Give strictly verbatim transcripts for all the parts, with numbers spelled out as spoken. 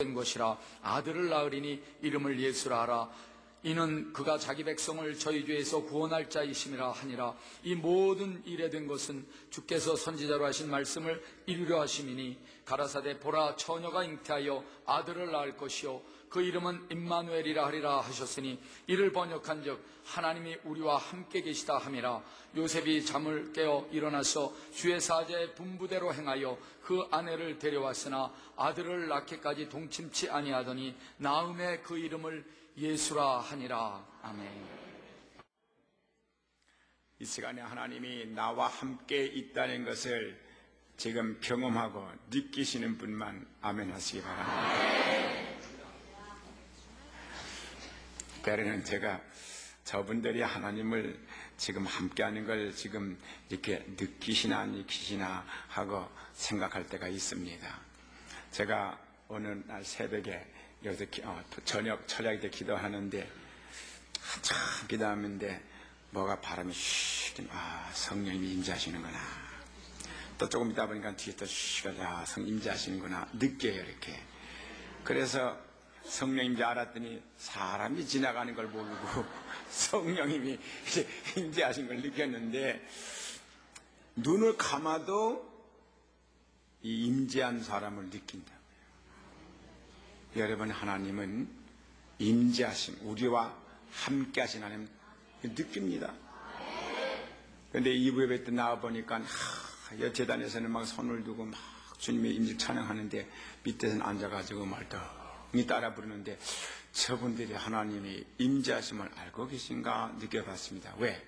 된 것이라. 아들을 낳으리니 이름을 예수라 하라. 이는 그가 자기 백성을 저희 죄에서 구원할 자이심이라 하니라. 이 모든 일에 된 것은 주께서 선지자로 하신 말씀을 이루려 하심이니, 가라사대 보라 처녀가 잉태하여 아들을 낳을 것이요 그 이름은 임마누엘이라 하리라 하셨으니, 이를 번역한즉 하나님이 우리와 함께 계시다 함이라. 요셉이 잠을 깨어 일어나서 주의 사자의 분부대로 행하여 그 아내를 데려왔으나 아들을 낳기까지 동침치 아니하더니 나음에 그 이름을 예수라 하니라. 아멘. 이 시간에 하나님이 나와 함께 있다는 것을 지금 경험하고 느끼시는 분만 아멘 하시기 바랍니다. 때로는 제가 저분들이 하나님을 지금 함께하는 걸 지금 이렇게 느끼시나 안 느끼시나 하고 생각할 때가 있습니다. 제가 오늘 날 새벽에 여기서 기, 어, 저녁 철야기 때 기도하는데 한참 기도하는데 뭐가 바람이 쉬, 아 성령님이 임재하시는구나. 또 조금 있다 보니까 뒤에 또 쉬가 아 성령 임재하시는구나 느껴요 이렇게. 그래서 성령님인지 알았더니 사람이 지나가는 걸 모르고 성령님이 임재하신 걸 느꼈는데, 눈을 감아도 이 임재한 사람을 느낀다고요. 여러분, 하나님은 임재하심, 우리와 함께 하신 하나님 느낍니다. 그런데 이 부 예배 때 나와보니까 여재단에서는 막 손을 두고 막 주님의 임재 찬양하는데 밑에서는 앉아가지고 말떡이 따라 부르는데, 저분들이 하나님이 임재하심을 알고 계신가 느껴봤습니다. 왜?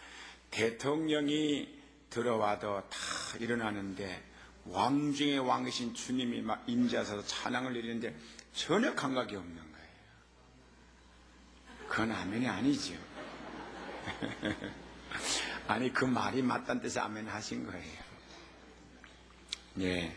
대통령이 들어와도 다 일어나는데 왕 중의 왕이신 주님이 막 임재하셔서 찬양을 드리는데 전혀 감각이 없는 거예요. 그건 아멘이 아니죠. 아니 그 말이 맞다는 뜻의 아멘 하신 거예요. 네.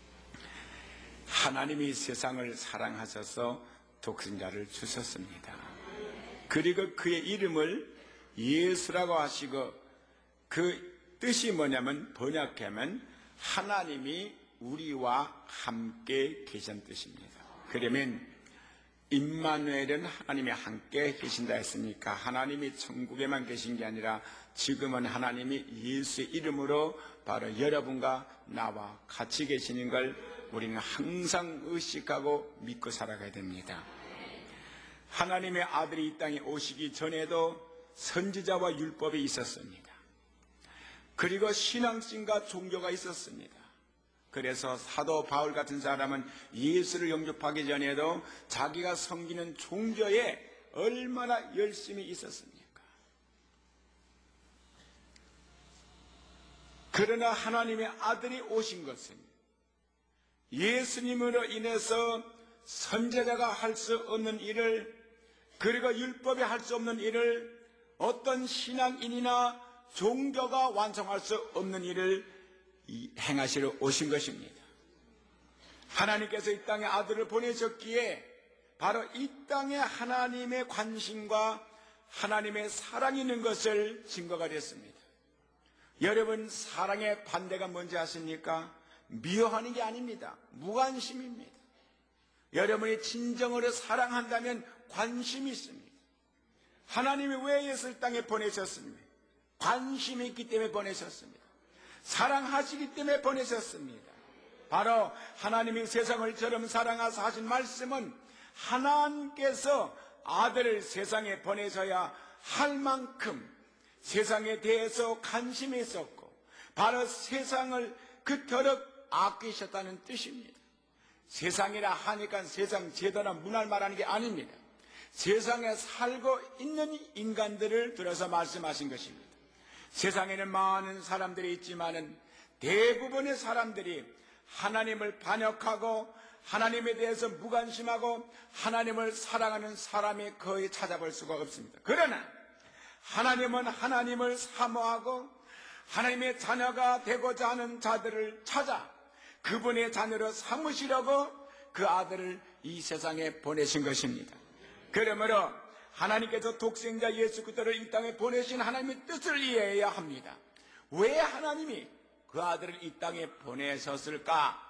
하나님이 세상을 사랑하셔서 독생자를 주셨습니다. 그리고 그의 이름을 예수라고 하시고, 그 뜻이 뭐냐면 번역하면 하나님이 우리와 함께 계신 뜻입니다. 그러면 임마누엘은 하나님이 함께 계신다 했으니까 하나님이 천국에만 계신 게 아니라 지금은 하나님이 예수의 이름으로 바로 여러분과 나와 같이 계시는 걸 우리는 항상 의식하고 믿고 살아가야 됩니다. 하나님의 아들이 이 땅에 오시기 전에도 선지자와 율법이 있었습니다. 그리고 신앙심과 종교가 있었습니다. 그래서 사도 바울 같은 사람은 예수를 영접하기 전에도 자기가 섬기는 종교에 얼마나 열심히 있었습니까? 그러나 하나님의 아들이 오신 것은 예수님으로 인해서 선지자가 할 수 없는 일을, 그리고 율법이 할 수 없는 일을 어떤 신앙인이나 종교가 완성할 수 없는 일을 행하시러 오신 것입니다. 하나님께서 이 땅에 아들을 보내셨기에 바로 이 땅에 하나님의 관심과 하나님의 사랑이 있는 것을 증거가 됐습니다. 여러분, 사랑의 반대가 뭔지 아십니까? 미워하는 게 아닙니다. 무관심입니다. 여러분이 진정으로 사랑한다면 관심이 있습니다. 하나님이 왜 예수를 땅에 보내셨습니까? 관심이 있기 때문에 보내셨습니다. 사랑하시기 때문에 보내셨습니다. 바로 하나님이 세상을 저럼 사랑하사 하신 말씀은 하나님께서 아들을 세상에 보내셔야 할 만큼 세상에 대해서 관심이 있었고, 바로 세상을 그토록 아끼셨다는 뜻입니다. 세상이라 하니까 세상 제도나 문화를 말하는 게 아닙니다. 세상에 살고 있는 인간들을 들어서 말씀하신 것입니다. 세상에는 많은 사람들이 있지만은 대부분의 사람들이 하나님을 반역하고 하나님에 대해서 무관심하고 하나님을 사랑하는 사람이 거의 찾아볼 수가 없습니다. 그러나 하나님은 하나님을 사모하고 하나님의 자녀가 되고자 하는 자들을 찾아 그분의 자녀로 삼으시려고 그 아들을 이 세상에 보내신 것입니다. 그러므로 하나님께서 독생자 예수 그리스도를 이 땅에 보내신 하나님의 뜻을 이해해야 합니다. 왜 하나님이 그 아들을 이 땅에 보내셨을까?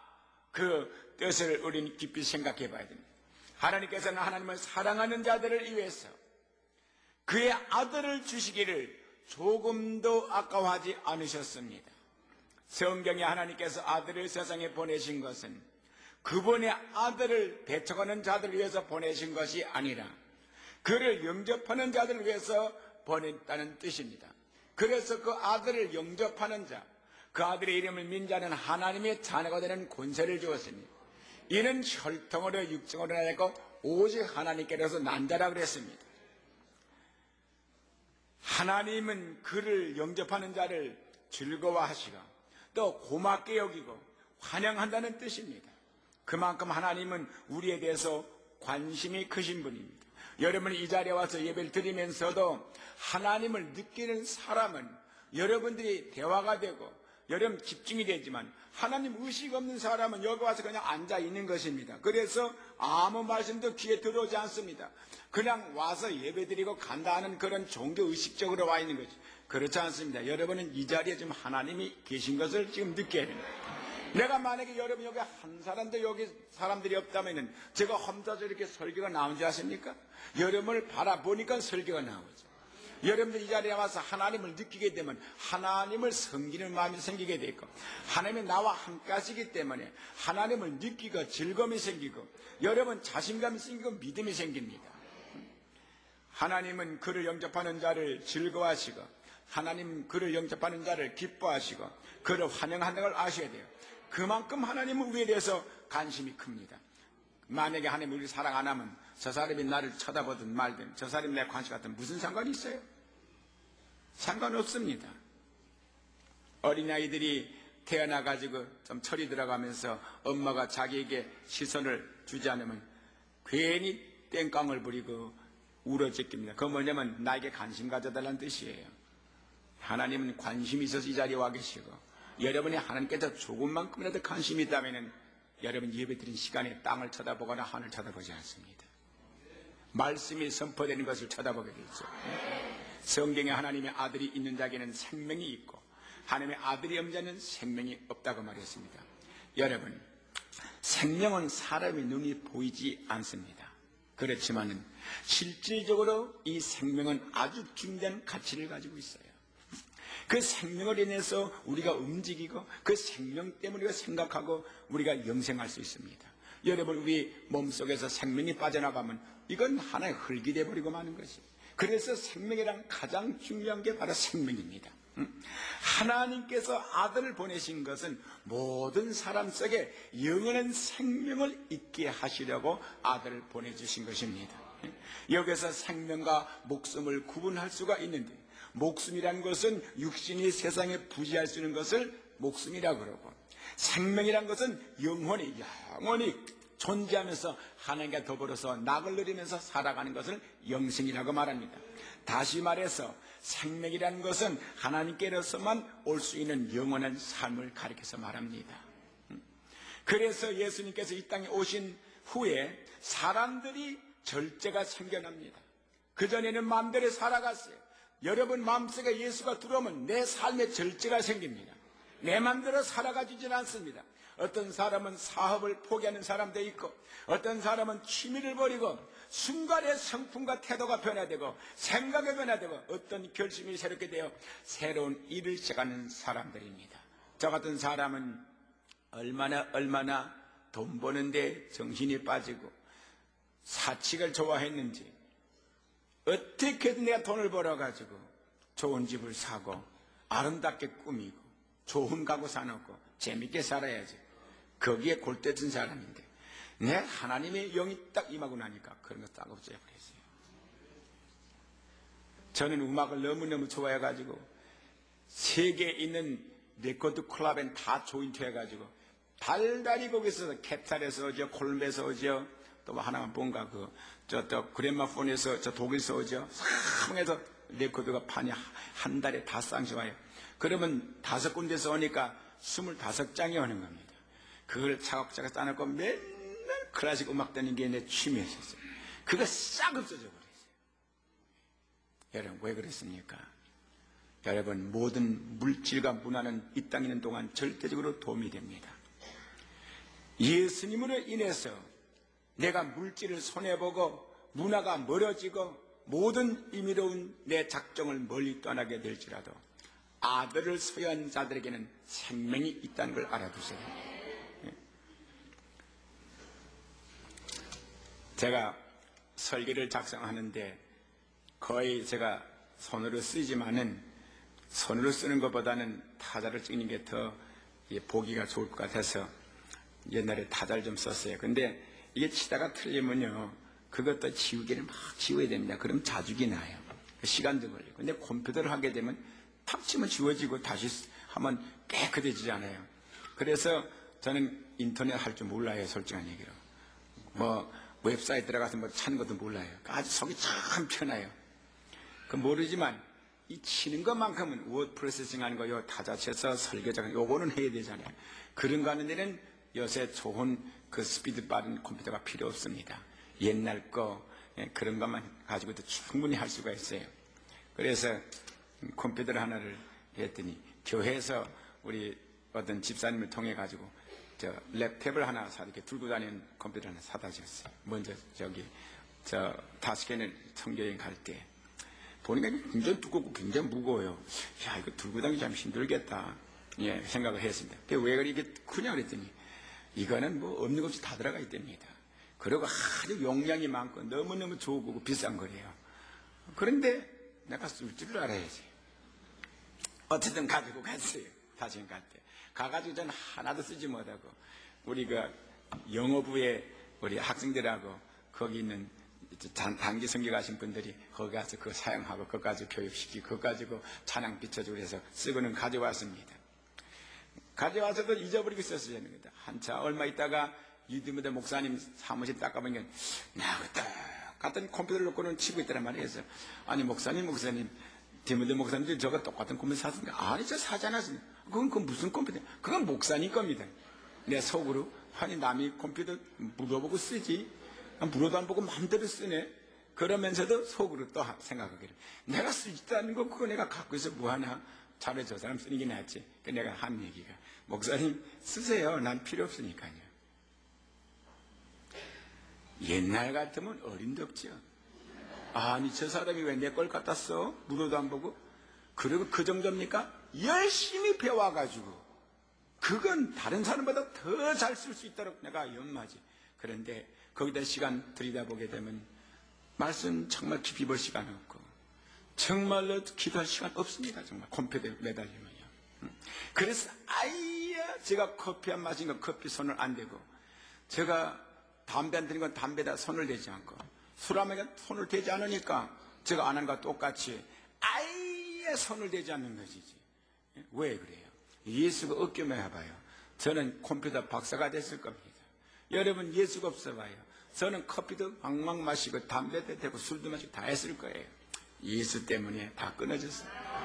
그 뜻을 우리는 깊이 생각해 봐야 됩니다. 하나님께서는 하나님을 사랑하는 자들을 위해서 그의 아들을 주시기를 조금도 아까워하지 않으셨습니다. 성경에 하나님께서 아들을 세상에 보내신 것은 그분의 아들을 배척하는 자들을 위해서 보내신 것이 아니라 그를 영접하는 자들을 위해서 보냈다는 뜻입니다. 그래서 그 아들을 영접하는 자, 그 아들의 이름을 민 자는 하나님의 자녀가 되는 권세를 주었으니 이는 혈통으로 육정으로 나고 오직 하나님께로서 난 자라 그랬습니다. 하나님은 그를 영접하는 자를 즐거워하시고 또 고맙게 여기고 환영한다는 뜻입니다. 그만큼 하나님은 우리에 대해서 관심이 크신 분입니다. 여러분이 이 자리에 와서 예배를 드리면서도 하나님을 느끼는 사람은 여러분들이 대화가 되고 여러분 집중이 되지만 하나님 의식 없는 사람은 여기 와서 그냥 앉아 있는 것입니다. 그래서 아무 말씀도 귀에 들어오지 않습니다. 그냥 와서 예배드리고 간다 하는 그런 종교 의식적으로 와 있는 거죠. 그렇지 않습니다. 여러분은 이 자리에 지금 하나님이 계신 것을 지금 느껴야 됩니다. 내가 만약에 여러분 여기 한 사람도 여기 사람들이 없다면 제가 혼자서 이렇게 설교가 나온 줄 아십니까? 여러분을 바라보니까 설교가 나오죠. 여러분들 이 자리에 와서 하나님을 느끼게 되면 하나님을 섬기는 마음이 생기게 되고 하나님이 나와 함께 하시기 때문에 하나님을 느끼고 즐거움이 생기고 여러분 자신감이 생기고 믿음이 생깁니다. 하나님은 그를 영접하는 자를 즐거워하시고 하나님 그를 영접하는 자를 기뻐하시고 그를 환영하는 걸 아셔야 돼요. 그만큼 하나님은 우리에 대해서 관심이 큽니다. 만약에 하나님이 우리를 사랑 안 하면 저 사람이 나를 쳐다보든 말든 저 사람이 내 관심 같은 무슨 상관이 있어요? 상관없습니다. 어린아이들이 태어나가지고 좀 철이 들어가면서 엄마가 자기에게 시선을 주지 않으면 괜히 땡깡을 부리고 울어제낍니다. 그건 뭐냐면 나에게 관심 가져달라는 뜻이에요. 하나님은 관심이 있어서 이 자리에 와 계시고 여러분이 하나님께서 조금만큼이라도 관심이 있다면 여러분 예배드린 시간에 땅을 쳐다보거나 하늘 쳐다보지 않습니다. 말씀이 선포되는 것을 쳐다보게 되죠. 성경에 하나님의 아들이 있는 자에게는 생명이 있고 하나님의 아들이 없는 자는 생명이 없다고 말했습니다. 여러분, 생명은 사람의 눈이 보이지 않습니다. 그렇지만은 실질적으로 이 생명은 아주 중대한 가치를 가지고 있어요. 그 생명을 인해서 우리가 움직이고 그 생명 때문에 우리가 생각하고 우리가 영생할 수 있습니다. 여러분, 우리 몸속에서 생명이 빠져나가면 이건 하나의 흙이 되어버리고 마는 것이. 그래서 생명이란 가장 중요한 게 바로 생명입니다. 하나님께서 아들을 보내신 것은 모든 사람 속에 영원한 생명을 있게 하시려고 아들을 보내주신 것입니다. 여기서 생명과 목숨을 구분할 수가 있는데 목숨이란 것은 육신이 세상에 부지할 수 있는 것을 목숨이라고 그러고 생명이란 것은 영원히 영원히 존재하면서 하나님과 더불어서 낙을 누리면서 살아가는 것을 영생이라고 말합니다. 다시 말해서 생명이라는 것은 하나님께로서만 올 수 있는 영원한 삶을 가리켜서 말합니다. 그래서 예수님께서 이 땅에 오신 후에 사람들이 절제가 생겨납니다. 그전에는 마음대로 살아갔어요. 여러분 마음속에 예수가 들어오면 내 삶에 절제가 생깁니다. 내 마음대로 살아가지진 않습니다. 어떤 사람은 사업을 포기하는 사람도 있고 어떤 사람은 취미를 버리고 순간의 성품과 태도가 변화되고 생각이 변화되고 어떤 결심이 새롭게 되어 새로운 일을 시작하는 사람들입니다. 저 같은 사람은 얼마나 얼마나 돈 버는데 정신이 빠지고 사칙을 좋아했는지 어떻게든 내가 돈을 벌어가지고 좋은 집을 사고 아름답게 꾸미고 좋은 가구 사놓고 재밌게 살아야지. 거기에 골때든 사람인데 내 하나님의 영이 딱 임하고 나니까 그런 거 딱 없애버렸어요. 저는 음악을 너무너무 좋아해가지고 세계에 있는 레코드 클럽엔 다 조인트해가지고 달달이 거기서 캡탈에서 오죠, 콜롬비아에서 오죠, 또 하나만 뭔가 그 저 또 그랜마폰에서 저 독일에서 오죠. 상해서 레코드가 판이 한 달에 다 쌍씩 와요. 그러면 다섯 군데서 오니까 스물다섯 장이 오는 겁니다. 그걸 차곡차곡 따놓고 맨날 클래식 음악 듣는 게 내 취미였었어요. 그거 싹 없어져 버렸어요. 여러분 왜 그랬습니까? 여러분 모든 물질과 문화는 이 땅에 있는 동안 절대적으로 도움이 됩니다. 예수님으로 인해서 내가 물질을 손해보고 문화가 멀어지고 모든 임의로운 내 작정을 멀리 떠나게 될지라도 아들을 소유한 자들에게는 생명이 있다는 걸 알아두세요. 제가 설계를 작성하는데 거의 제가 손으로 쓰지만은 손으로 쓰는 것보다는 타자를 찍는 게 더 보기가 좋을 것 같아서 옛날에 타자를 좀 썼어요. 근데 이게 치다가 틀리면요, 그것도 지우개를 막 지워야 됩니다. 그럼 자죽이 나요. 시간도 걸리고. 근데 컴퓨터를 하게 되면 탁 치면 지워지고 다시 하면 깨끗해지잖아요. 그래서 저는 인터넷 할 줄 몰라요, 솔직한 얘기로. 뭐 웹사이트 들어가서 뭐 찾는 것도 몰라요. 아주 속이 참 편해요. 그 모르지만 이 치는 것만큼은 워드 프로세싱 하는 거, 요 타자 쳐서 설계자가 요거는 해야 되잖아요. 그런 거 하는 데는 요새 좋은 그 스피드 빠른 컴퓨터가 필요 없습니다. 옛날 거 그런 것만 가지고도 충분히 할 수가 있어요. 그래서 컴퓨터 하나를 했더니 교회에서 우리 어떤 집사님을 통해 가지고 저 랩탭을 하나 사 이렇게 들고 다니는 컴퓨터 하나 사다 줬어요. 먼저 저기 저 타스켄을 청교행 갈 때 보니까 굉장히 두껍고 굉장히 무거워요. 야, 이거 들고 다니기 참 힘들겠다, 예, 생각을 했습니다. 왜 그렇게 크냐 그랬더니 이거는 뭐 없는 것 없이 다 들어가 있답니다. 그리고 아주 용량이 많고 너무너무 좋고 비싼 거래요. 그런데 내가 쓸 줄 알아야지. 어쨌든 가지고 갔어요. 다시 갈 때. 가가지고 저는 하나도 쓰지 못하고 우리 그 영어부에 우리 학생들하고 거기 있는 단기 선교 가신 분들이 거기 가서 그거 사용하고 그거 가지고 교육시키고 그거 가지고 찬양 비춰주고 해서 쓰고는 가져왔습니다. 가져와서도 잊어버리고 있었어야 하는 겁니다. 한참 얼마 있다가 유디무대 목사님 사무실 닦아보니까 나 똑같은 컴퓨터를 놓고는 치고 있더란 말이에요. 그래서 아니 목사님 목사님 디무대 목사님들 저거 똑같은 컴퓨터 샀습니까? 아니 저 사지 않았습니다. 그건 그 무슨 컴퓨터? 그건 목사님 겁니다. 내 속으로 아니 남이 컴퓨터 물어보고 쓰지 물어도 안 보고 마음대로 쓰네. 그러면서도 속으로 또 생각하기를 내가 쓰지도 않는 거 그거 내가 갖고 있어 뭐하나. 차라리 저 사람 쓰는 게 낫지. 그 내가 한 얘기가 목사님 쓰세요. 난 필요 없으니까요. 옛날 같으면 어림도 없죠. 아니 저 사람이 왜 내 걸 갖다 써? 물어도 안 보고. 그리고 그 정도입니까? 열심히 배워가지고 그건 다른 사람보다 더 잘 쓸 수 있도록 내가 연마지. 그런데 거기다 시간 들이다보게 되면 말씀 정말 깊이 볼 시간 없고 정말로 기도할 시간 없습니다. 정말 컴퓨터에 매달리면요. 그래서 아예 제가 커피 안 마신 건 커피 손을 안 대고 제가 담배 안 피는 건 담배에다 손을 대지 않고 술 안 마시면 손을 대지 않으니까 제가 안 하는 것과 똑같이 아예 손을 대지 않는 것이지. 왜 그래요? 예수가 없기만 해봐요. 저는 컴퓨터 박사가 됐을 겁니다. 여러분 예수가 없어봐요. 저는 커피도 왕왕 마시고 담배도 대고 술도 마시고 다 했을 거예요. 예수 때문에 다 끊어졌어요.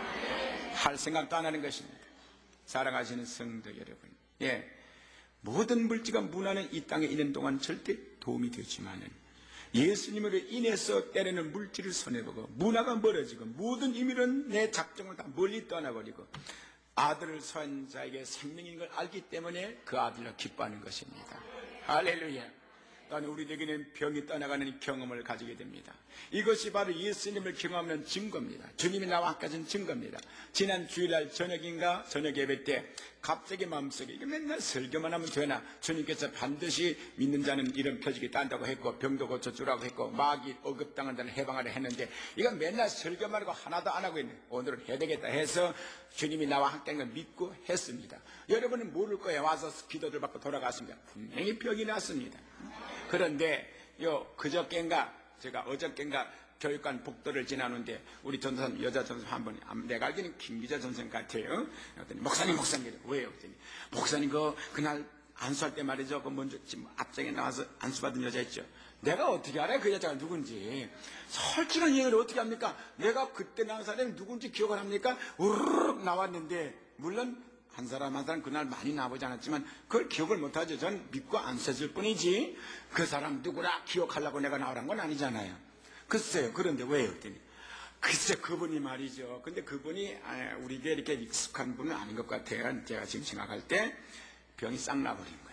할 생각도 안 하는 것입니다. 사랑하시는 성도 여러분, 예, 모든 물질과 문화는 이 땅에 있는 동안 절대 도움이 되지만은 예수님으로 인해서 때로는 물질을 손해보고 문화가 멀어지고 모든 의미로는 내 작정을 다 멀리 떠나버리고 아들을 소한 자에게 생명인 걸 알기 때문에 그 아들로 기뻐하는 것입니다. 할렐루야. 또한 우리에게는 병이 떠나가는 경험을 가지게 됩니다. 이것이 바로 예수님을 경험하는 증거입니다. 주님이 나와 함께 하신 증거입니다. 지난 주일날 저녁인가 저녁 예배 때 갑자기 마음속에 이거 맨날 설교만 하면 되나, 주님께서 반드시 믿는 자는 이런 표적이 딴다고 했고 병도 고쳐주라고 했고 마귀 억압당한 자를 해방하려 했는데 이거 맨날 설교만 하고 하나도 안 하고 있네. 오늘은 해야 되겠다 해서 주님이 나와 함께 하는 걸 믿고 했습니다. 여러분은 모를 거예요. 와서 기도를 받고 돌아갔습니다. 분명히 병이 났습니다. 그런데 요 그저께인가 제가 어저께인가 교육관 복도를 지나는데 우리 전선 여자 전선 한 분, 내가 알기는 김기자 전선 같아요. 그랬더니 목사님 목사님 왜요? 그랬더니 목사님 그 그날 안수할 때 말이죠. 그 먼저 지금 앞장에 나와서 안수받은 여자 있죠. 내가 어떻게 알아요? 그 여자가 누군지. 솔직한 얘기를 어떻게 합니까? 내가 그때 나온 사람이 누군지 기억을 합니까? 우르르 나왔는데 물론 한 사람 한 사람 그날 많이 나오지 않았지만 그걸 기억을 못하죠. 전 믿고 안 써줄 뿐이지 그 사람 누구라 기억하려고 내가 나오란 건 아니잖아요. 글쎄요. 그런데 왜요? 그랬더니 글쎄 그분이 말이죠. 근데 그분이 우리에게 이렇게 익숙한 분은 아닌 것 같아요. 제가 지금 생각할 때 병이 싹 나버린 거예요.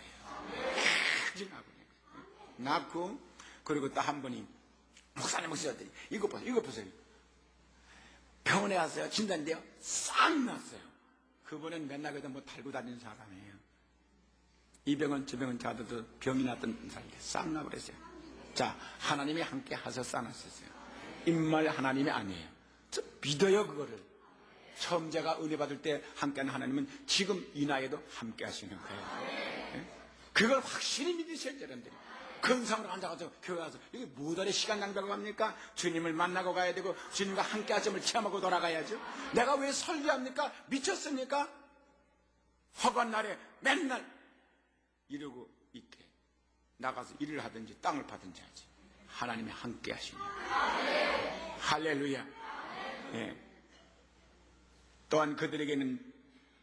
낳고, 그리고 또 한 분이 목사님 목사님 이거 보세요, 이거 보세요. 병원에 갔어요. 진단인데요, 싹 났어요. 그분은 맨날 그래도 뭐 달고 다니는 사람이에요. 이 병은 저 병은 자도 병이 났던 사람인데 싹 나버렸어요. 자, 하나님이 함께 하셔서 쌌었어요. 인말 하나님이 아니에요. 저 믿어요, 그거를. 처음 제가 은혜 받을 때 함께하는 하나님은 지금 이 나이에도 함께 하시는 거예요. 네? 그걸 확실히 믿으셔야 여러분들이. 근성으로 앉아가지고 교회 와서 이게 무달의 시간 낭비하고 합니까? 주님을 만나고 가야 되고 주님과 함께 하심을 체험하고 돌아가야죠. 내가 왜 설교합니까? 미쳤습니까? 허구한 날에 맨날 이러고 있게 나가서 일을 하든지 땅을 파든지 하지. 하나님이 함께 하시니 할렐루야. 예. 또한 그들에게는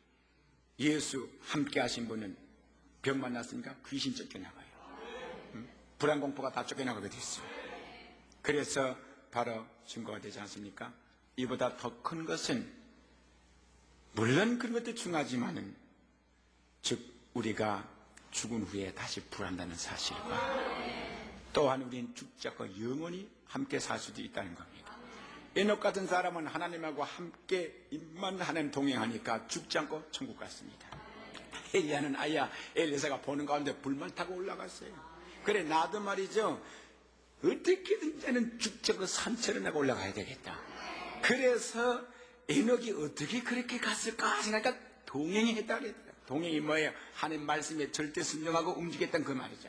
예수 함께 하신 분은 병만 났으니까 귀신 쫓겨나가요. 음? 불안공포가 다 쫓겨나가게 됐어요. 그래서 바로 증거가 되지 않습니까? 이보다 더 큰 것은 물론 그런 것도 중요하지만은 즉 우리가 죽은 후에 다시 부활한다는 사실과 또한 우리는 죽지 않고 영원히 함께 살 수도 있다는 겁니다. 에녹 같은 사람은 하나님하고 함께 입만 하나님 동행하니까 죽지 않고 천국 갔습니다. 엘리야는 아야 엘리사가 보는 가운데 불만 타고 올라갔어요. 그래 나도 말이죠, 어떻게든 저는 죽지 않고 산처럼 내가 올라가야 되겠다. 그래서 에녹이 어떻게 그렇게 갔을까 생각하니까 동행이 했다 그랬더라. 동행이 뭐예요? 하나님 말씀에 절대 순종하고 움직였던 그 말이죠.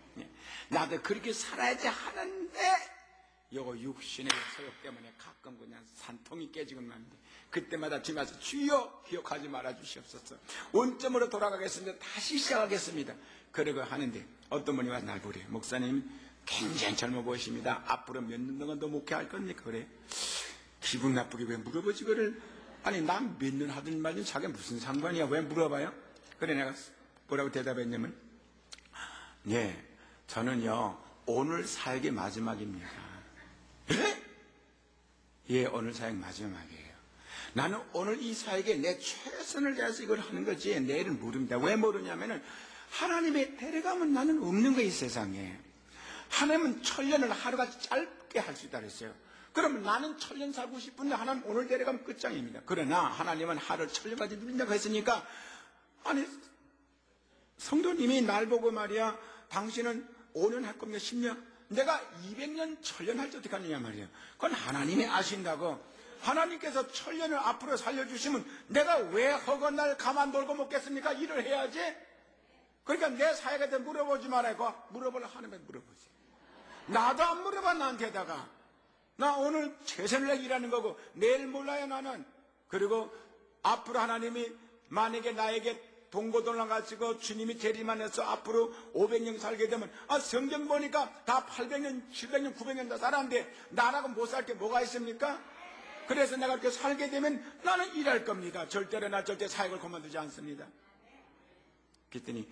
나도 그렇게 살아야지 하는데 요거 육신의 소욕 때문에 가끔 그냥 산통이 깨지고 나는데 그때마다 주님 앞에서 주여 기억하지 말아 주시옵소서. 원점으로 돌아가겠습니다. 다시 시작하겠습니다. 그러고 하는데 어떤 분이 와서 날 보래요. 목사님 굉장히 젊어 보이십니다. 앞으로 몇 년 동안 더 목회할 겁니까? 그래. 기분 나쁘게 왜 물어보지 그를. 아니 난 몇 년 하든 말든 자기가 무슨 상관이야. 왜 물어봐요? 그래 내가 뭐라고 대답했냐면 예 저는요 오늘 사역이 마지막입니다. 예? 예 오늘 사역 마지막이에요. 나는 오늘 이 사역에 내 최선을 다해서 이걸 하는 거지 내일은 모릅니다. 왜 모르냐면은 하나님의 데려가면 나는 없는 거예요. 이 세상에 하나님은 천년을 하루가 짧게 할 수 있다 그랬어요. 그러면 나는 천년 살고 싶은데 하나님 오늘 데려가면 끝장입니다. 그러나 하나님은 하루 천년까지 누린다고 했으니까 아니 성도님이 날 보고 말이야 당신은 오 년 할 겁니다. 십 년 내가 이백 년 천년 할지 어떻게 하느냐 말이에요. 그건 하나님이 아신다고. 하나님께서 천년을 앞으로 살려주시면 내가 왜 허건 날 가만돌고 먹겠습니까? 일을 해야지. 그러니까 내 사역한테 물어보지 말아요. 물어보려 하나님한테 물어보지. 나도 안 물어봐 나한테다가. 나 오늘 최선을 다해 일하는 거고 내일 몰라요 나는. 그리고 앞으로 하나님이 만약에 나에게 동고동락 가지고 주님이 재림하면서 앞으로 오백 년 살게 되면 아 성경 보니까 다 팔백 년, 칠백 년, 구백 년 다 살았는데 나라고 못 살 게 뭐가 있습니까? 그래서 내가 그렇게 살게 되면 나는 일할 겁니다. 절대로 나 절대 사역을 그만두지 않습니다. 그랬더니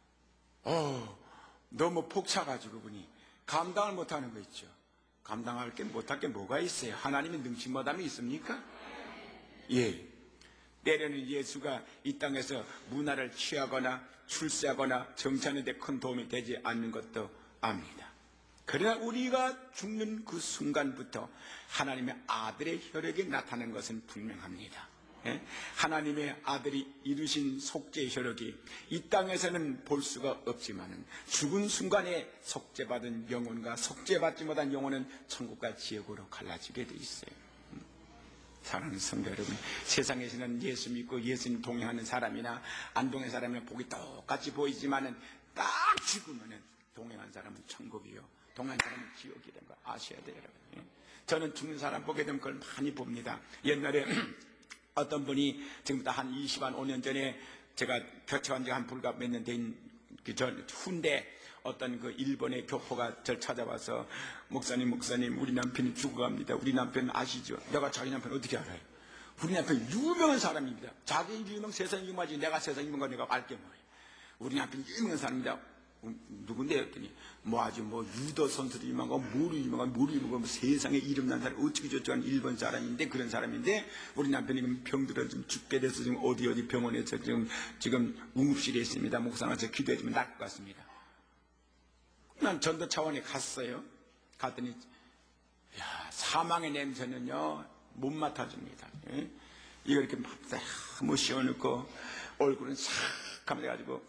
어 너무 폭차가지고 보니 감당을 못하는 거 있죠. 감당할 게 못할 게 뭐가 있어요? 하나님이 능치 못함이 있습니까? 예. 때로는 예수가 이 땅에서 문화를 취하거나 출세하거나 정치하는 데 큰 도움이 되지 않는 것도 압니다. 그러나 우리가 죽는 그 순간부터 하나님의 아들의 혈육이 나타나는 것은 분명합니다. 예? 하나님의 아들이 이루신 속죄의 혈육이 이 땅에서는 볼 수가 없지만 죽은 순간에 속죄받은 영혼과 속죄받지 못한 영혼은 천국과 지옥으로 갈라지게 돼 있어요. 사랑하는 성도 여러분, 세상에서는 예수 믿고 예수님 동행하는 사람이나 안 동행하는 사람이나 보기 똑같이 보이지만은 딱 죽으면은 동행한 사람은 천국이요, 동행한 사람은 지옥이라는 걸 아셔야 돼요, 여러분. 저는 죽는 사람 보게 되면 그걸 많이 봅니다. 옛날에 어떤 분이 지금부터 한 이십오 년 전에 제가 교체한 지 한 불과 몇 년 된 그 전 후인데 어떤 그 일본의 교포가 저를 찾아와서 목사님 목사님 우리 남편이 죽어갑니다. 우리 남편 아시죠? 내가 자기 남편 어떻게 알아요? 우리 남편 유명한 사람입니다. 자기 유명 세상 유명하지 내가 세상 유명한 거 내가 알게 뭐예요. 우리 남편 유명한 사람입니다. 누군데 했더니 뭐 아주 뭐 유도 선수도 유명하고 모르 유명하고 모르 유명하고 세상에 이름 난 사람 어찌 저찌 한 일본 사람인데 그런 사람인데 우리 남편이 병들어 좀 죽게 돼서 지금 어디 어디 병원에서 지금 지금 응급실에 있습니다. 목사님한테 기도해 주면 낫을 것 같습니다. 난 전도 차원에 갔어요. 갔더니 야, 사망의 냄새는요 못 맡아줍니다. 예? 이거 이렇게 막 뭐 씌워놓고 얼굴은 싹하면 돼가지고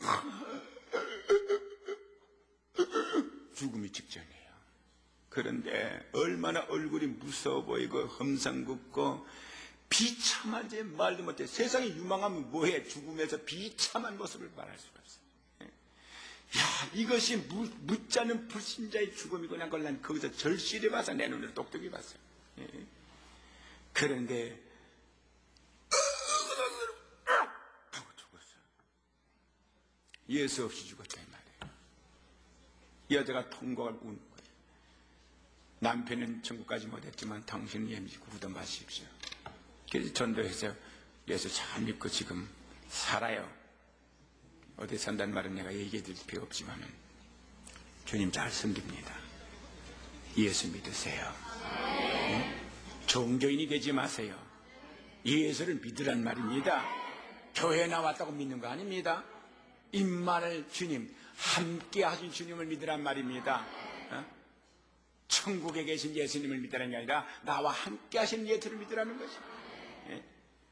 죽음이 직전이에요. 그런데 얼마나 얼굴이 무서워 보이고 험상궂고 비참한지 말도 못해. 세상에 유망하면 뭐해? 죽음에서 비참한 모습을 말할 수가 없어요. 야, 이것이 무, 묻지 않은 불신자의 죽음이구나. 그걸 난 거기서 절실히 봐서 내 눈으로 똑똑히 봤어요. 예. 그런데 하고 죽었어요. 예수 없이 죽었다 이 말이에요. 여자가 통곡을 우는 거예요. 남편은 천국까지 못했지만 당신은 예미고 구원 받으십시오. 그래서 전도해서 예수 잘 믿고 지금 살아요. 어디 산다는 말은 내가 얘기해 드릴 필요 없지만 주님 잘 섬깁니다. 예수 믿으세요. 응? 종교인이 되지 마세요. 예수를 믿으란 말입니다. 교회 나왔다고 믿는 거 아닙니다. 임마늘 주님, 함께 하신 주님을 믿으란 말입니다. 어? 천국에 계신 예수님을 믿으라는 게 아니라 나와 함께 하신 예수를 믿으라는 것입니다. 예?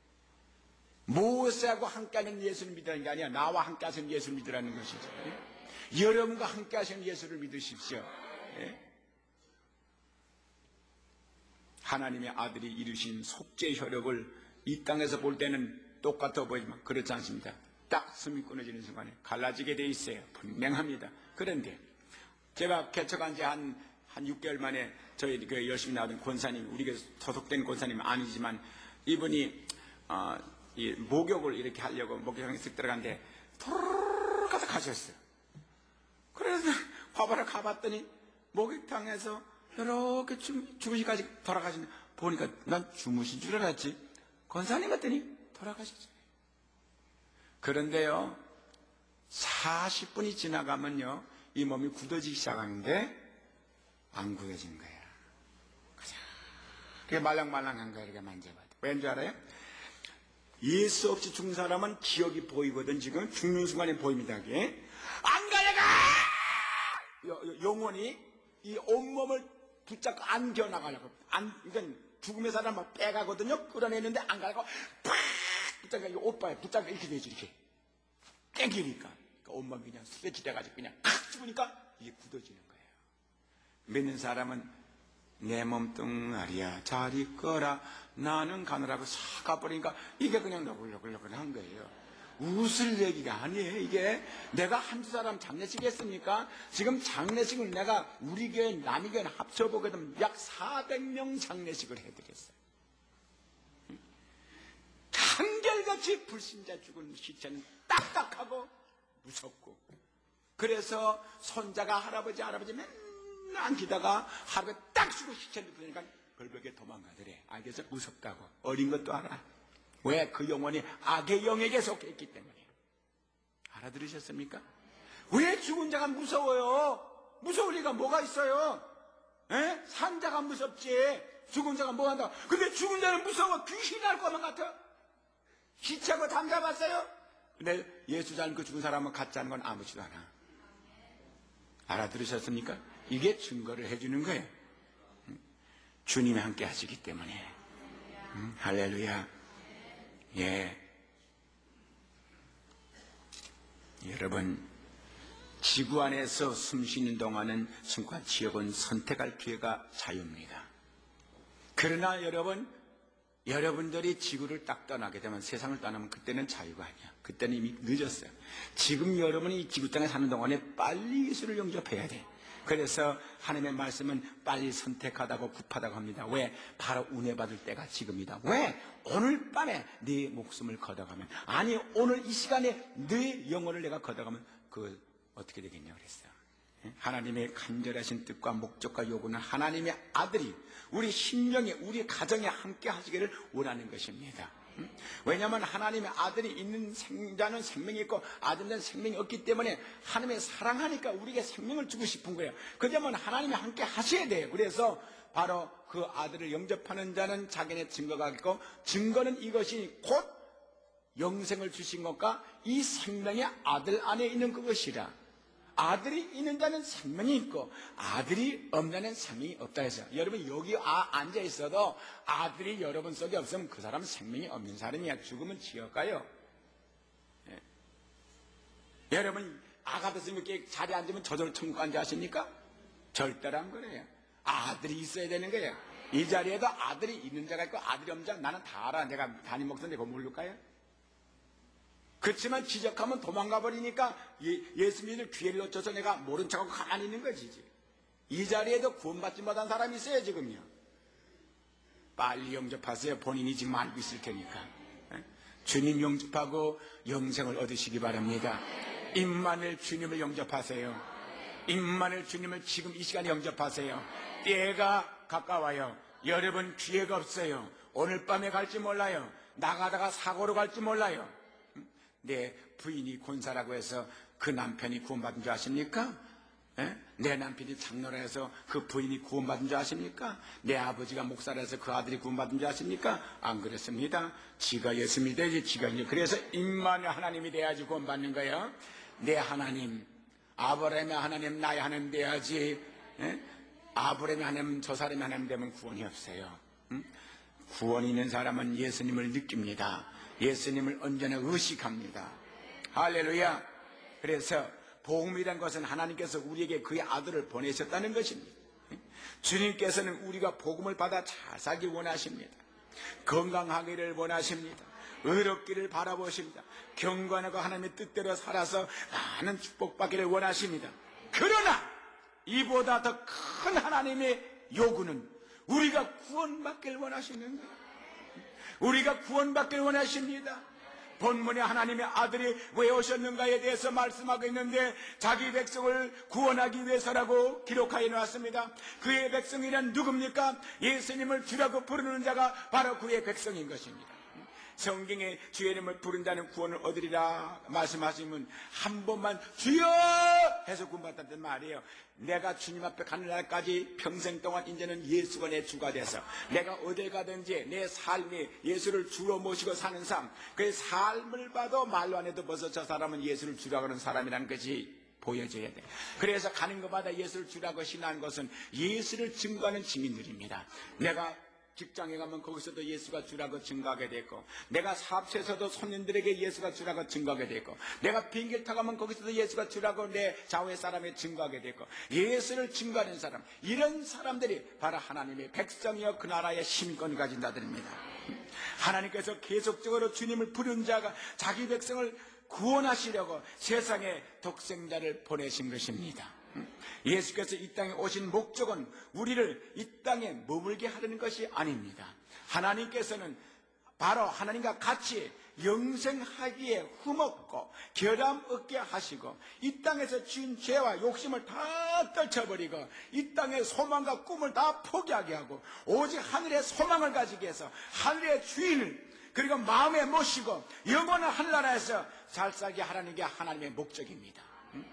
모세하고 함께하는 예수를 믿으라는 게 아니라 나와 함께 하신 예수를 믿으라는 것이죠. 예? 여러분과 함께 하신 예수를 믿으십시오. 예? 하나님의 아들이 이루신 속죄 효력을 이 땅에서 볼 때는 똑같아 보이지만 그렇지 않습니다. 딱 숨이 끊어지는 순간에 갈라지게 돼 있어요. 분명합니다. 그런데 제가 개척한 지 한 한 육 개월 만에 저희 그 열심히 나오던 권사님, 우리가 소속된 권사님은 아니지만 이분이 어, 이 목욕을 이렇게 하려고 목욕탕에 쓱 들어갔는데 토르르 가서 가셨어요. 그래서 화바를 가봤더니 목욕탕에서 이렇게 주무시까지 돌아가시는 보니까 난 주무신 줄 알았지. 권사님 같더니 돌아가셨어요. 그런데요 사십 분이 지나가면요 이 몸이 굳어지기 시작하는데 안 굳어진 거야. 그게 말랑말랑한 거야. 이렇게 만져봐도 왠 줄 알아요? 예수 없이 죽는 사람은 기억이 보이거든. 지금 죽는 순간에 보입니다. 그게 안 가려가 영혼이 이 온몸을 붙잡고 안겨 나가려고 안, 그러니까 죽음의 사람 막 빼가거든요. 끌어내는데 안 가려고 팍 붙잡고 이 오빠에 붙잡고 이렇게 되지. 이렇게 땡기니까 그러니까 온몸이 그냥 스트레치 돼가지고 그냥 칵 죽으니까 이게 굳어지는 거예요. 믿는 사람은 내 몸뚱아리야 잘 있거라 나는 가느라고 싹 가버리니까 이게 그냥 너글너글너글 한 거예요. 웃을 얘기가 아니에요. 이게 내가 한두 사람 장례식 했습니까? 지금 장례식을 내가 우리 교회 남이 교회 합쳐보거든 약 사백 명 장례식을 해드렸어요. 한결같이 불신자 죽은 시체는 딱딱하고 무섭고 그래서 손자가 할아버지 할아버지 맨날 안기다가 하루에 딱 죽고 시체를 보니까 벌벌게 도망가더래. 알겠어? 무섭다고. 어린 것도 알아. 왜? 그 영혼이 악의 영에게 속했기 때문에. 알아들으셨습니까? 왜 죽은 자가 무서워요? 무서울 리가 뭐가 있어요? 에? 산 자가 무섭지. 죽은 자가 뭐 한다. 근데 죽은 자는 무서워. 귀신이 날 것만 같아. 시체하고 담가봤어요? 근데 예수 잘 믿고 죽은 사람은 가짜는 건 아무지도 않아. 알아들으셨습니까? 이게 증거를 해주는 거예요. 주님이 함께 하시기 때문에. 음, 할렐루야. 예. 여러분, 지구 안에서 숨 쉬는 동안은 순간 지역은 선택할 기회가 자유입니다. 그러나 여러분, 여러분들이 지구를 딱 떠나게 되면 세상을 떠나면 그때는 자유가 아니야. 그때는 이미 늦었어요. 지금 여러분이 이 지구 땅에 사는 동안에 빨리 예수를 영접해야 돼. 그래서 하나님의 말씀은 빨리 선택하다고 급하다고 합니다. 왜? 바로 은혜 받을 때가 지금이다. 왜? 오늘 밤에 네 목숨을 걷어가면 아니 오늘 이 시간에 네 영혼을 내가 걷어가면 그 어떻게 되겠냐 그랬어요. 하나님의 간절하신 뜻과 목적과 요구는 하나님의 아들이 우리 심령에 우리 가정에 함께 하시기를 원하는 것입니다. 왜냐하면 하나님의 아들이 있는 생자는 생명이 있고 아들은 생명이 없기 때문에 하나님의 사랑하니까 우리에게 생명을 주고 싶은 거예요. 그러면 하나님이 함께 하셔야 돼요. 그래서 바로 그 아들을 영접하는 자는 자기네 증거가 있고, 증거는 이것이 곧 영생을 주신 것과 이 생명의 아들 안에 있는 그것이라. 아들이 있는 자는 생명이 있고 아들이 없는 자는 생명이 없다 해서, 여러분 여기 아, 앉아 있어도 아들이 여러분 속에 없으면 그 사람은 생명이 없는 사람이야. 죽으면 지옥 가요. 예. 여러분 아가도 스님께 자리에 앉으면 저절로 천국 앉아 하십니까? 절대로 안 그래요. 아들이 있어야 되는 거예요. 이 자리에도 아들이 있는 자가 있고 아들이 없는 자 나는 다 알아. 내가 담임 목사인데 그거 모를까요? 그렇지만 지적하면 도망가 버리니까 예, 예수 믿을 기회를 놓쳐서 내가 모른 척하고 가만히 있는 거지. 이 자리에도 구원받지 못한 사람이 있어요. 지금요. 빨리 영접하세요. 본인이 지금 알고 있을 테니까. 주님 영접하고 영생을 얻으시기 바랍니다. 임마누엘 주님을 영접하세요. 임마누엘 주님을 지금 이 시간에 영접하세요. 때가 가까워요. 여러분 기회가 없어요. 오늘 밤에 갈지 몰라요. 나가다가 사고로 갈지 몰라요. 내 부인이 권사라고 해서 그 남편이 구원받은 줄 아십니까? 에? 내 남편이 장로라 해서 그 부인이 구원받은 줄 아십니까? 내 아버지가 목사라 해서 그 아들이 구원받은 줄 아십니까? 안 그렇습니다. 지가 예수 믿어야지. 지가 이제 그래서 임마누엘 하나님이 돼야지 구원받는 거예요. 내 하나님, 아브라함의 하나님, 나의 하나님 돼야지. 에? 아브라함의 하나님, 저 사람의 하나님 되면 구원이 없어요. 응? 구원이 있는 사람은 예수님을 느낍니다. 예수님을 언제나 의식합니다. 할렐루야. 그래서 복음이란 것은 하나님께서 우리에게 그의 아들을 보내셨다는 것입니다. 주님께서는 우리가 복음을 받아 잘 살기 원하십니다. 건강하기를 원하십니다. 의롭기를 바라보십니다. 경건하고 하나님의 뜻대로 살아서 많은 축복받기를 원하십니다. 그러나 이보다 더 큰 하나님의 요구는 우리가 구원받기를 원하시는 거예요. 우리가 구원받기를 원하십니다. 본문에 하나님의 아들이 왜 오셨는가에 대해서 말씀하고 있는데 자기 백성을 구원하기 위해서라고 기록하여 놓았습니다. 그의 백성이란 누굽니까? 예수님을 주라고 부르는 자가 바로 그의 백성인 것입니다. 성경에 주의 이름을 부른 자는 구원을 얻으리라 말씀하시면 한 번만 주여 해서 구원받았단 말이에요. 내가 주님 앞에 가는 날까지 평생 동안 이제는 예수가 내 주가 돼서 내가 어딜 가든지 내 삶이 예수를 주로 모시고 사는 삶, 그 삶을 봐도 말로 안 해도 벌써 저 사람은 예수를 주라고 하는 사람이라는 것이 보여져야 돼. 그래서 가는 것마다 예수를 주라고 신하는 것은 예수를 증거하는 증인들입니다. 내가 직장에 가면 거기서도 예수가 주라고 증거하게 됐고, 내가 사업소에서도 손님들에게 예수가 주라고 증거하게 됐고, 내가 비행기를 타고 가면 거기서도 예수가 주라고 내 좌우의 사람에 증거하게 됐고, 예수를 증거하는 사람, 이런 사람들이 바로 하나님의 백성이여 그 나라의 심권 가진 자들입니다. 하나님께서 계속적으로 주님을 부른 자가 자기 백성을 구원하시려고 세상에 독생자를 보내신 것입니다. 예수께서 이 땅에 오신 목적은 우리를 이 땅에 머물게 하려는 것이 아닙니다. 하나님께서는 바로 하나님과 같이 영생하기에 흠없고 결함 없게 하시고 이 땅에서 지은 죄와 욕심을 다 떨쳐버리고 이 땅의 소망과 꿈을 다 포기하게 하고 오직 하늘의 소망을 가지게 해서 하늘의 주인을 그리고 마음에 모시고 영원한 하늘나라에서 잘 살게 하라는 게 하나님의 목적입니다.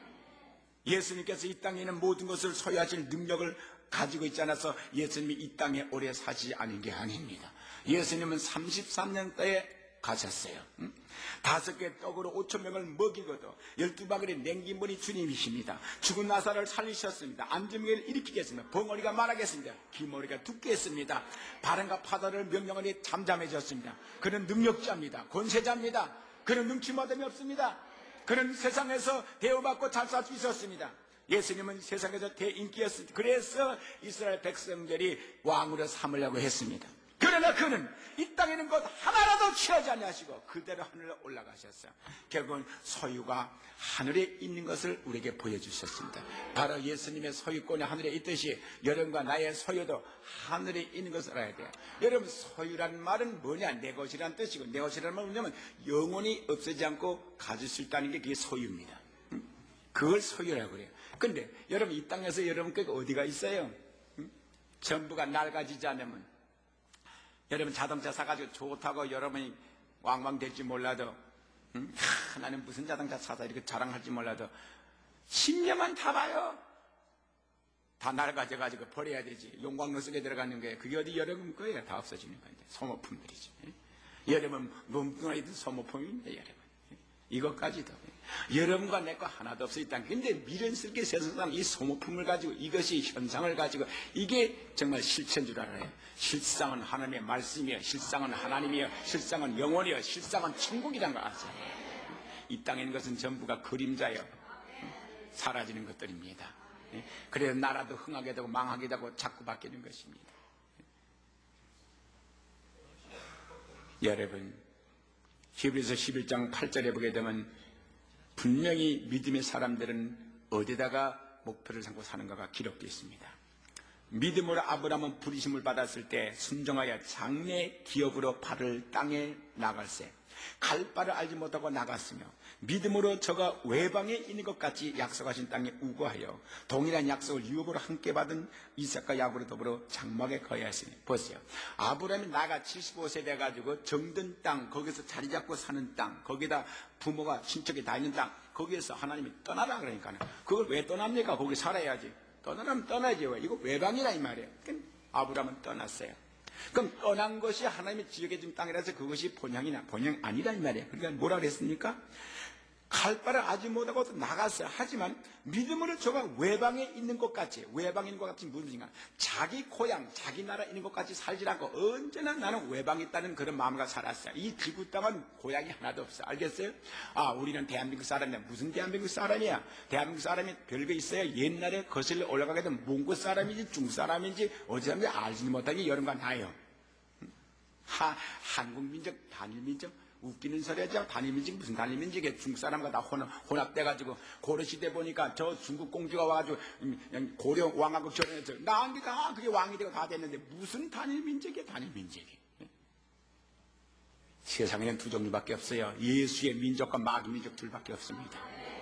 예수님께서 이 땅에 있는 모든 것을 소유하실 능력을 가지고 있지 않아서 예수님이 이 땅에 오래 사시지 않은 게 아닙니다. 예수님은 삼십삼 년대에 가셨어요. 응? 다섯 개 떡으로 오천 명을 먹이고도 열두 바구니 냉긴 분이 주님이십니다. 죽은 나사를 살리셨습니다. 안전병을 일으키겠습니다. 벙어리가 말하겠습니다. 귀머리가 듣겠습니다. 바람과 파도를 명령하니 잠잠해졌습니다. 그는 능력자입니다. 권세자입니다. 그는 눈치마담이 없습니다. 그는 세상에서 대우받고 잘 살 수 있었습니다. 예수님은 세상에서 대인기였습니다. 그래서 이스라엘 백성들이 왕으로 삼으려고 했습니다. 그러나 그는 이 땅에는 것 하나라도 취하지 아니하시고 그대로 하늘로 올라가셨어요. 결국은 소유가 하늘에 있는 것을 우리에게 보여주셨습니다. 바로 예수님의 소유권이 하늘에 있듯이 여러분과 나의 소유도 하늘에 있는 것을 알아야 돼요. 여러분, 소유라는 말은 뭐냐? 내 것이라는 뜻이고, 내 것이라는 말은 뭐냐면 영원히 없어지지 않고 가질 수 있다는 게 그게 소유입니다. 그걸 소유라고 그래요. 근데 여러분, 이 땅에서 여러분 께 어디가 있어요? 전부가 낡아지지 않으면 여러분 자동차 사가지고 좋다고 여러분이 왕왕 될지 몰라도 응? 하, 나는 무슨 자동차 사서 이렇게 자랑할지 몰라도 십 년만 타봐요. 다 낡아져가지고 버려야 되지. 용광로 속에 들어가는 거예요. 그게 어디 여러분 거예요. 다 없어지는 거예요. 소모품들이지. 여러분 몸뚱아리도 소모품입니다. 여러분 이것까지도 여러분과 내 거 하나도 없어 있다. 근데 미련스럽게 세상 이 소모품을 가지고 이것이 현상을 가지고 이게 정말 실체인 줄 알아요. 실상은 하나님의 말씀이요, 실상은 하나님이요, 실상은 영원이요, 실상은 천국이란 걸 아세요. 이 땅에 있는 것은 전부가 그림자요, 사라지는 것들입니다. 그래서 나라도 흥하게 되고 망하게 되고 자꾸 바뀌는 것입니다. 여러분 히브리서 십일 장 팔 절에 보게 되면 분명히 믿음의 사람들은 어디다가 목표를 삼고 사는가가 기록되어 있습니다. 믿음으로 아브라함은 부르심을 받았을 때 순종하여 장래 기업으로 발을 땅에 나갈세 갈 바를 알지 못하고 나갔으며 믿음으로 저가 외방에 있는 것 같이 약속하신 땅에 우거하여 동일한 약속을 유업으로 함께 받은 이삭과 야곱으로 더불어 장막에 거하였으니 보세요. 아브라함이 나가 칠십오 세 돼가지고 정든 땅 거기서 자리 잡고 사는 땅 거기다 부모가 친척이 다 있는 땅 거기에서 하나님이 떠나라 그러니까는 그걸 왜 떠납니까? 거기 살아야지. 떠나면 떠나야지. 왜? 이거 외방이라 이 말이에요. 그럼 아브라함은 떠났어요. 그럼 떠난 것이 하나님이 지역에 준 땅이라서 그것이 본향이나 본향 아니라 이 말이에요. 그러니까 뭐라 그랬습니까? 갈 바를 아지 못하고 나갔어요. 하지만 믿음으로 저가 외방에 있는 것 같이 외방에 있는 것 같이 무슨 뜻인가? 자기 고향, 자기 나라에 있는 것 같이 살지 않고 언제나 나는 외방에 있다는 그런 마음과 살았어요. 이 지구 땅은 고향이 하나도 없어. 알겠어요? 아, 우리는 대한민국 사람이야. 무슨 대한민국 사람이야? 대한민국 사람이 별거 있어요? 옛날에 거슬러 올라가게 되면 몽골 사람인지 중국 사람인지 어디 사람인지 알지도 못하게 여러분과 나요. 하, 한국 민족, 단일 민족 웃기는 소리죠. 단일민족 무슨 단일민족이에요. 중국 사람과 다 혼합, 혼합돼가지고 고려시대 보니까 저 중국 공주가 와가지고 고려 왕하고 결혼해서 나한테가 그게 왕이 되고 다 됐는데 무슨 단일민족이에요. 단일민족이. 세상에는 두 종류밖에 없어요. 예수의 민족과 마귀 민족 둘밖에 없습니다.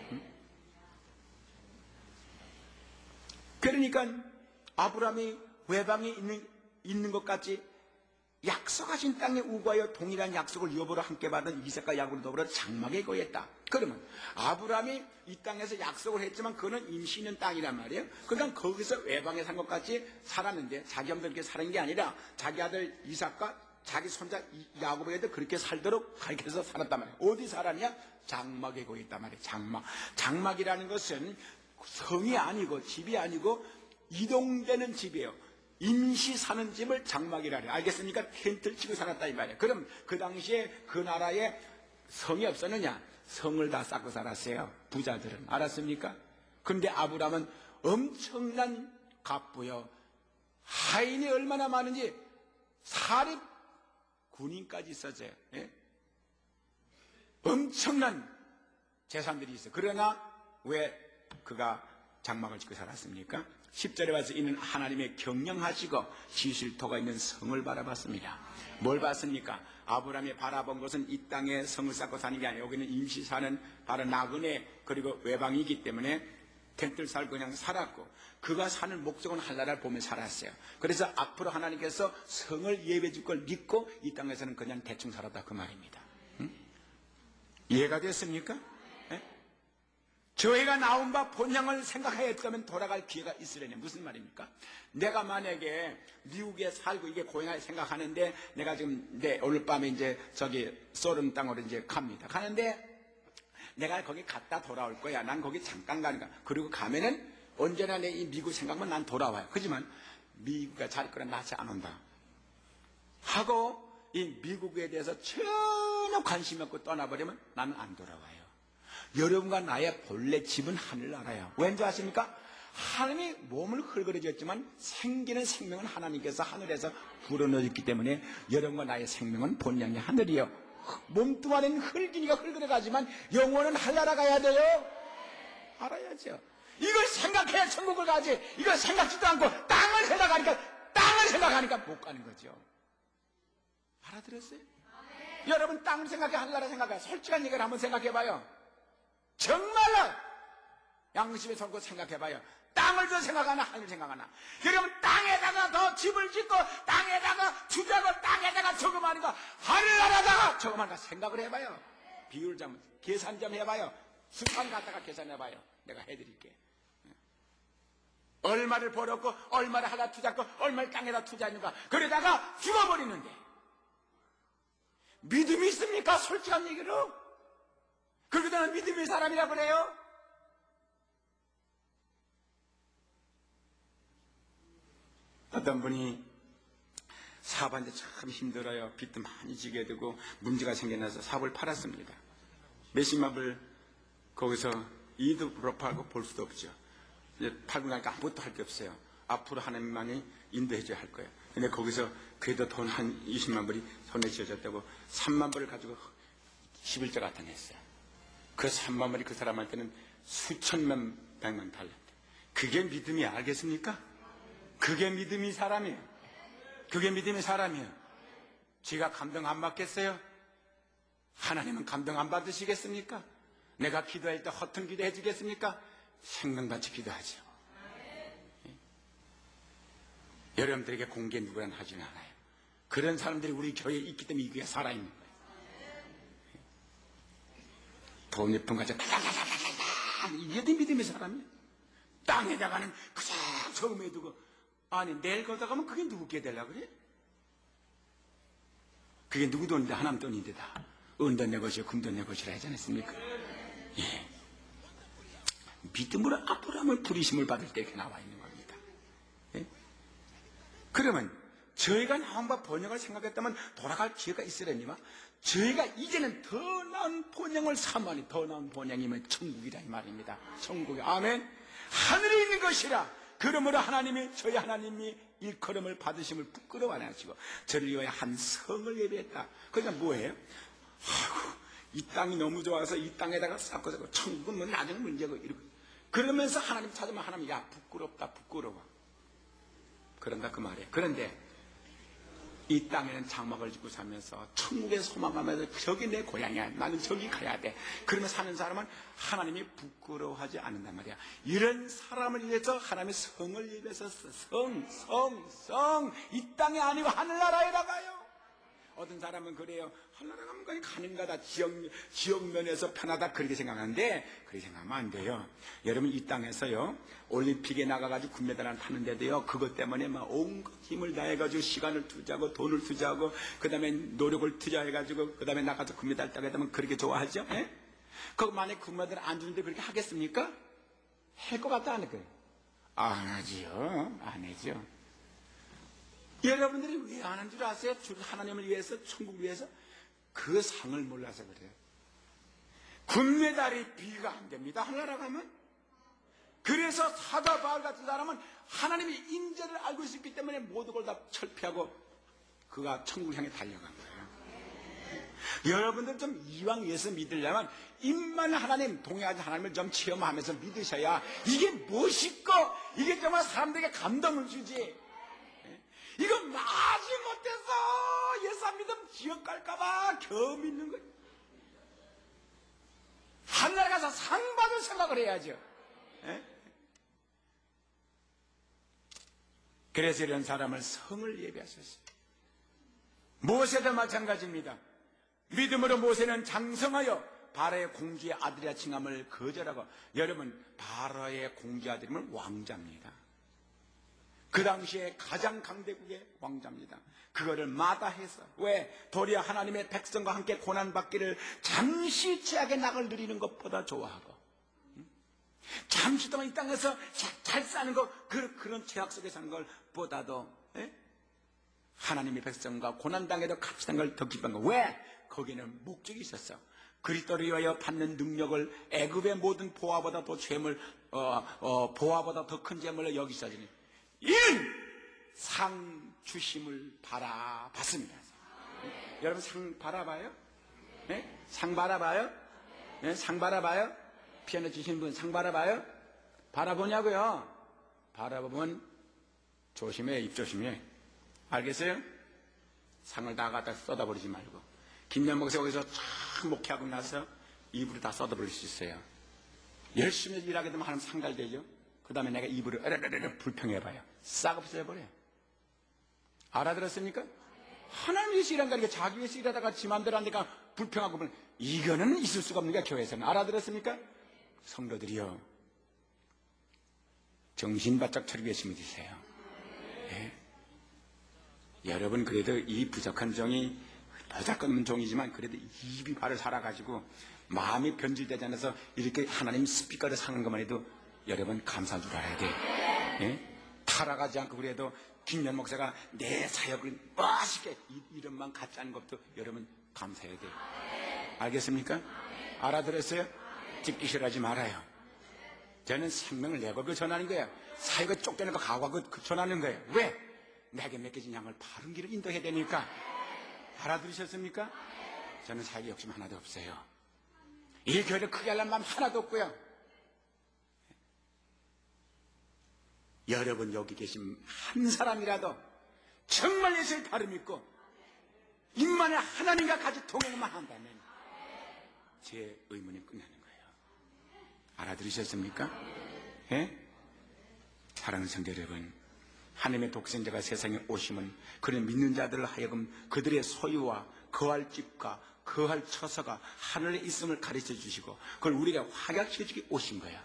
그러니까 아브라함이 외방에 있는, 있는 것 같이 약속하신 땅에 우거하여 동일한 약속을 유업으로 함께 받은 이삭과 야곱을 더불어 장막에 거했다. 그러면 아브라함이 이 땅에서 약속을 했지만 그거는 임시 있는 땅이란 말이에요. 그러니까 거기서 외방에 산 것 같이 살았는데 자기 엄들께 사는 게 아니라 자기 아들 이삭과 자기 손자 야곱에게도 그렇게 살도록 가르쳐서 살았단 말이에요. 어디 살았냐? 장막에 거했단 말이에요. 장막. 장막이라는 것은 성이 아니고 집이 아니고 이동되는 집이에요. 임시 사는 집을 장막이라 해요. 알겠습니까? 텐트를 치고 살았다 이 말이에요. 그럼 그 당시에 그 나라에 성이 없었느냐? 성을 다 쌓고 살았어요. 부자들은. 알았습니까? 그런데 아브라함은 엄청난 갑부요. 하인이 얼마나 많은지 사립 군인까지 있었어요. 예? 엄청난 재산들이 있어요. 그러나 왜 그가 장막을 짓고 살았습니까? 십 절에 와서 이는 하나님의 경영하시고 시실토가 있는 성을 바라봤습니다. 뭘 봤습니까? 아브라함이 바라본 것은 이 땅에 성을 쌓고 사는 게 아니에요. 여기는 임시 사는 바로 나그네 그리고 외방이기 때문에 텐트를 살고 그냥 살았고 그가 사는 목적은 하나를 보며 살았어요. 그래서 앞으로 하나님께서 성을 예배해 줄 걸 믿고 이 땅에서는 그냥 대충 살았다 그 말입니다. 응? 이해가 됐습니까? 저희가 나온 바 본향을 생각하였다면 돌아갈 기회가 있으려니 무슨 말입니까? 내가 만약에 미국에 살고 이게 고향을 생각하는데 내가 지금 내 오늘 밤에 이제 저기 소름 땅으로 이제 갑니다. 가는데 내가 거기 갔다 돌아올 거야. 난 거기 잠깐 가니까. 그리고 가면은 언제나 내 이 미국 생각만 난 돌아와요. 하지만 미국에 잘 거라 낯이 안 온다. 하고 이 미국에 대해서 전혀 관심 없고 떠나버리면 나는 안 돌아와요. 여러분과 나의 본래 집은 하늘나라예요. 왠지 아십니까? 하나님이 몸을 흙을거려줬지만 생기는 생명은 하나님께서 하늘에서 불어넣었기 때문에 여러분과 나의 생명은 본향이 하늘이에요. 몸뚱아리는 흙이니까 흙을거려가지만 영혼은 하늘나라 가야 돼요. 알아야죠. 이걸 생각해야 천국을 가지. 이걸 생각지도 않고 땅을 생각하니까 땅을 생각하니까 못 가는 거죠. 알아들었어요? 네. 여러분 땅을 생각해 하늘나라 생각해. 솔직한 얘기를 한번 생각해봐요. 정말로 양심에 손고 생각해봐요. 땅을 더 생각하나 하늘 생각하나. 여러분 땅에다가 땅에다가 더 집을 짓고 땅에다가 투자고 땅에다가 저금하는가 하늘나라다가 저금하는가 생각을 해봐요. 비율 좀 계산 좀 해봐요. 수판 갖다가 계산해봐요. 내가 해드릴게. 얼마를 벌었고 얼마를 하다 투자했고 얼마를 땅에다 투자했는가. 그러다가 죽어버리는데 믿음이 있습니까? 솔직한 얘기로. 그러고 나는 믿음의 사람이라 그래요. 어떤 분이 사업하는데 참 힘들어요. 빚도 많이 지게 되고 문제가 생겨나서 사업을 팔았습니다. 몇십만 불 거기서 이득으로 팔고 볼 수도 없죠. 이제 팔고 나니까 아무것도 할 게 없어요. 앞으로 하나님만이 인도해 줘야 할 거예요. 근데 거기서 그래도 돈 한 이십만 불이 손에 쥐어졌다고 삼만 불을 가지고 십일조 갖다 냈어요. 그 삼만 불이 그 사람한테는 수천만 백만 달러. 그게 믿음이 알겠습니까? 그게 믿음이 사람이에요. 그게 믿음이 사람이에요. 제가 감동 안 받겠어요? 하나님은 감동 안 받으시겠습니까? 내가 기도할 때 허튼 기도 해주겠습니까? 생명같이 기도하죠. 예? 여러분들에게 공개 누구란 하지는 않아요. 그런 사람들이 우리 교회에 있기 때문에 이 교회가 살아있는 거예요. 예? 돈 몇 푼 가지고 다다다다다다 이게 믿음의 사람이에요. 땅에다가는 그저 저금해 두고 아니 내일 거다 가면 그게 누구께 되려고 그래? 그게 누구 돈인데 하나님 돈인데 다 은도 내 것이요 금도 내 것이라 하지 않았습니까? 예. 믿음으로 앞으로 하면 부리심을 받을 때 이렇게 나와 있는 겁니다. 예? 그러면 저희가 나온바 번영을 생각했다면 돌아갈 기회가 있으려니와 저희가 이제는 더 나은 번영을 삼으니 더 나은 번영이면 천국이라 이 말입니다. 천국이 아멘. 하늘에 있는 것이라. 그러므로 하나님이 저희 하나님이 일컬음을 받으심을 부끄러워 안 하시고 저를 위하여 한 성을 예배했다. 그러니까 뭐예요? 아이고, 이 땅이 너무 좋아서 이 땅에다가 쌓고 자고 천국은 뭐 나중 문제고 이러고 그러면서 하나님 찾으면 하나님 야 부끄럽다 부끄러워 그런다 그 말이에요. 그런데 이 땅에는 장막을 짓고 살면서 천국에 소망하면서 저기 내 고향이야 나는 저기 가야 돼 그러면 사는 사람은 하나님이 부끄러워하지 않는단 말이야. 이런 사람을 위해서 하나님의 성을 예배해서 성, 성, 성 이 땅이 아니고 하늘나라에다가요. 어떤 사람은 그래요. 하늘나라 가면 그냥 가는 거다. 지역, 지역면에서 편하다. 그렇게 생각하는데, 그렇게 생각하면 안 돼요. 여러분, 이 땅에서요, 올림픽에 나가가지고 금메달을 타는데도요, 그것 때문에 막 온갖 힘을 다해가지고 시간을 투자하고 돈을 투자하고, 그 다음에 노력을 투자해가지고, 그 다음에 나가서 금메달 따게 되면 그렇게 좋아하죠? 예? 그 만약에 금메달 안 주는데 그렇게 하겠습니까? 할 것 같다, 안 할 거예요? 안 하지요. 안 하죠. 여러분들이 왜 안 한 줄 아세요? 하나님을 위해서, 천국을 위해서? 그 상을 몰라서 그래요. 금메달이 비가 안 됩니다. 하늘나라 가면. 그래서 사도 바울 같은 사람은 하나님의 인재를 알고 있었기 때문에 모든 걸 다 철폐하고 그가 천국을 향해 달려간 거예요. 여러분들 좀 이왕 예수 믿으려면 임만 하나님, 동의하지 하나님을 좀 체험하면서 믿으셔야 이게 멋있고 이게 정말 사람들에게 감동을 주지. 이거 마지 못해서 예수 안 믿으면 지옥 갈까봐 겨우 믿는 거예요. 하늘나라 가서 상 받을 생각을 해야죠. 에? 그래서 이런 사람을 성을 예배하셨어요. 모세도 마찬가지입니다. 믿음으로 모세는 장성하여 바로의 공주의 아들이라 칭함을 거절하고, 여러분 바로의 공주 아들이면 왕자입니다. 그 당시에 가장 강대국의 왕자입니다. 그거를 마다해서, 왜? 도리어 하나님의 백성과 함께 고난받기를 잠시 죄악의 낙을 누리는 것보다 좋아하고, 잠시 동안 이 땅에서 잘 사는 것, 그, 그런 죄악 속에 사는 것보다도 에? 하나님의 백성과 고난당해도 같이 사는 걸 더 기뻐한 거. 왜? 거기는 목적이 있었어. 그리스도를 위하여 받는 능력을 애굽의 모든 보화보다 더 죄물, 어, 어, 보화보다 더 큰 죄물을 여기서지니 이는 상 주심을 바라봤습니다. 네? 여러분 상 바라봐요? 네? 상 바라봐요? 네? 상 바라봐요? 피아노 치시는 분 상 바라봐요? 바라보냐고요? 바라보면 조심해, 입 조심해. 알겠어요? 상을 다 갖다 쏟아버리지 말고. 김연 목사 거기서 쫙 목회하고 나서 입으로 다 쏟아버릴 수 있어요. 열심히 일하게 되면 하나님 상달되죠. 그 다음에 내가 입으로 으르르르 불평해봐요. 싹 없애버려요. 알아들었습니까? 하나님 위해서 일한다는 게 자기 위해서 일하다가 지 맘대로 하니까 불평하고 그러면 이거는 있을 수가 없는 거야, 교회에서는. 알아들었습니까? 성도들이요, 정신 바짝 차리고 열심히 드세요. 예? 여러분, 그래도 이 부족한 종이 보잘것없는 종이지만 그래도 입이 바로 살아가지고 마음이 변질되지 않아서 이렇게 하나님 스피커를 사는 것만 해도 여러분 감사한 줄 알아야 돼. 예? 타락하지 않고 그래도 김연 목사가 내 사역을 멋있게 이 이름만 갖지 않은 것도 여러분 감사해야 돼. 알겠습니까? 알아들었어요? 찍기 싫어하지 말아요. 저는 생명을 내고 그 전하는 거예요. 사역을 쫓겨내고 가고 그 전하는 거예요. 왜? 내게 맡겨진 양을 바른 길을 인도해야 되니까. 알아들으셨습니까? 저는 사역에 욕심 하나도 없어요. 이 교회를 크게 하려는 마음 하나도 없고요. 여러분 여기 계신 한 사람이라도 정말 예수를 바로 믿고 임만의 하나님과 같이 동행만 한다면 제 의문이 끝나는 거예요. 알아들으셨습니까? 예? 사랑하는 성도 여러분, 하나님의 독생자가 세상에 오심은 그를 믿는 자들을 하여금 그들의 소유와 거할 집과 거할 처소가 하늘에 있음을 가르쳐 주시고 그걸 우리가 확약시켜 주기 오신 거야.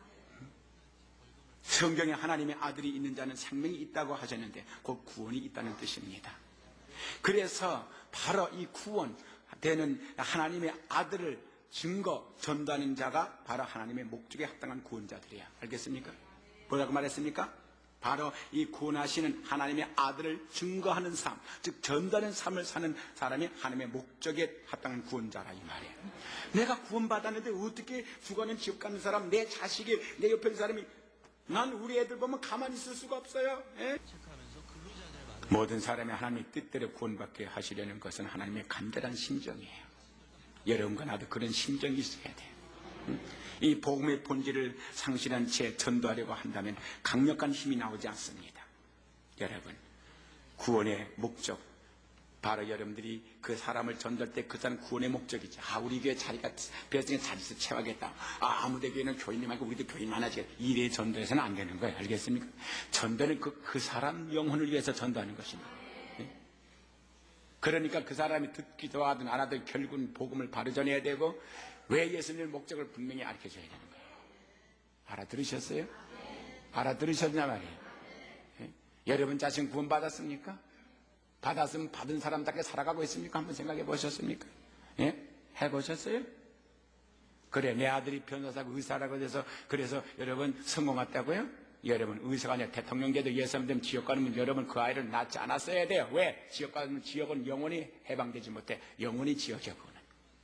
성경에 하나님의 아들이 있는 자는 생명이 있다고 하셨는데 곧 구원이 있다는 뜻입니다. 그래서 바로 이 구원되는 하나님의 아들을 증거 전도하는 자가 바로 하나님의 목적에 합당한 구원자들이야. 알겠습니까? 뭐라고 말했습니까? 바로 이 구원하시는 하나님의 아들을 증거하는 삶, 즉 전도하는 삶을 사는 사람이 하나님의 목적에 합당한 구원자라 이 말이에요. 내가 구원받았는데 어떻게 죽어는 지옥 가는 사람, 내 자식이, 내 옆에 있는 사람이, 난 우리 애들 보면 가만히 있을 수가 없어요. 에? 모든 사람이 하나님의 뜻대로 구원받게 하시려는 것은 하나님의 간절한 심정이에요. 여러분과 나도 그런 심정이 있어야 돼요. 이 복음의 본질을 상실한 채 전도하려고 한다면 강력한 힘이 나오지 않습니다. 여러분, 구원의 목적, 바로 여러분들이 그 사람을 전도할 때 그 사람 구원의 목적이죠. 아, 우리 교회 자리가 배정에 자리에서 채워야겠다. 아, 아무데 교회는 교인이 많고 우리도 교인 많아지겠다. 이래 전도해서는 안 되는 거예요. 알겠습니까? 전도는 그, 그 사람 영혼을 위해서 전도하는 것입니다. 네? 그러니까 그 사람이 듣기도 하든 안 하든 결국은 복음을 바로 전해야 되고 왜 예수님의 목적을 분명히 알려줘야 되는 거예요. 알아들으셨어요? 알아들으셨냐 말이에요. 예? 여러분 자신 구원받았습니까? 받았으면 받은 사람답게 살아가고 있습니까? 한번 생각해 보셨습니까? 예? 해보셨어요? 그래, 내 아들이 변호사고 의사라고 해서 그래서 여러분 성공했다고요? 여러분 의사가 아니라 대통령제도 예수님 되면 지옥 가면 여러분 그 아이를 낳지 않았어야 돼요. 왜? 지옥 가면 지옥은 영원히 해방되지 못해. 영원히 지옥이야. 그거는.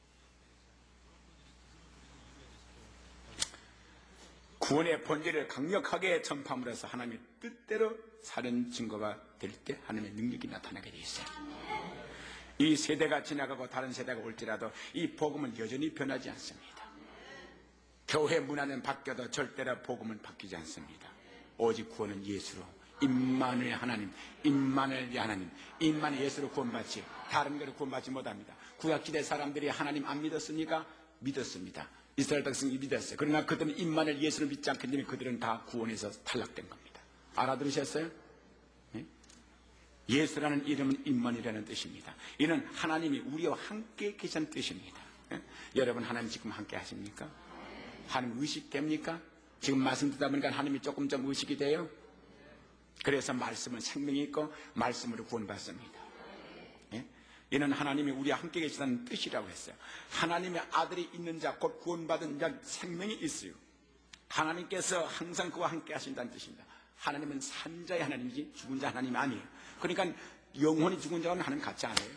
구원의 본질을 강력하게 전파함으로써 하나님의 뜻대로 사는 증거가 될 때 하나님의 능력이 나타나게 돼 있어요. 이 세대가 지나가고 다른 세대가 올지라도 이 복음은 여전히 변하지 않습니다. 교회 문화는 바뀌어도 절대로 복음은 바뀌지 않습니다. 오직 구원은 예수로, 임마누엘 하나님, 임마누엘 하나님, 임마누엘 예수로 구원받지 다른 거로 구원받지 못합니다. 구약시대 사람들이 하나님 안 믿었습니까? 믿었습니다. 이스라엘 백성이 믿었어요. 그러나 그들은 임마누엘 예수를 믿지 않기 때문에 그들은 다 구원에서 탈락된 겁니다. 알아들으셨어요? 네? 예수라는 이름은 임마누엘이라는 뜻입니다. 이는 하나님이 우리와 함께 계신 뜻입니다. 네? 여러분 하나님 지금 함께 하십니까? 하나님 의식됩니까? 지금 말씀 듣다 보니까 하나님이 조금 좀 의식이 돼요? 그래서 말씀은 생명이 있고 말씀으로 구원받습니다. 네? 이는 하나님이 우리와 함께 계시다는 뜻이라고 했어요. 하나님의 아들이 있는 자, 곧 구원받은 자 생명이 있어요. 하나님께서 항상 그와 함께 하신다는 뜻입니다. 하나님은 산 자의 하나님이지 죽은 자 하나님이 아니에요. 그러니까 영혼이 죽은 자와는 하나님 같지 않아요.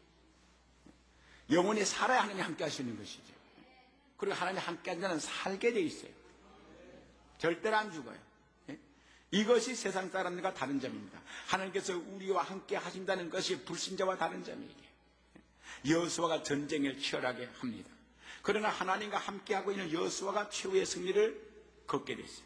영혼이 살아야 하나님이 함께 하시는 것이죠. 그리고 하나님이 함께 하는 자는 살게 돼 있어요. 절대로 안 죽어요. 이것이 세상 사람들과 다른 점입니다. 하나님께서 우리와 함께 하신다는 것이 불신자와 다른 점이에요. 여호수아가 전쟁을 치열하게 합니다. 그러나 하나님과 함께하고 있는 여호수아가 최후의 승리를 거두게 됐어요.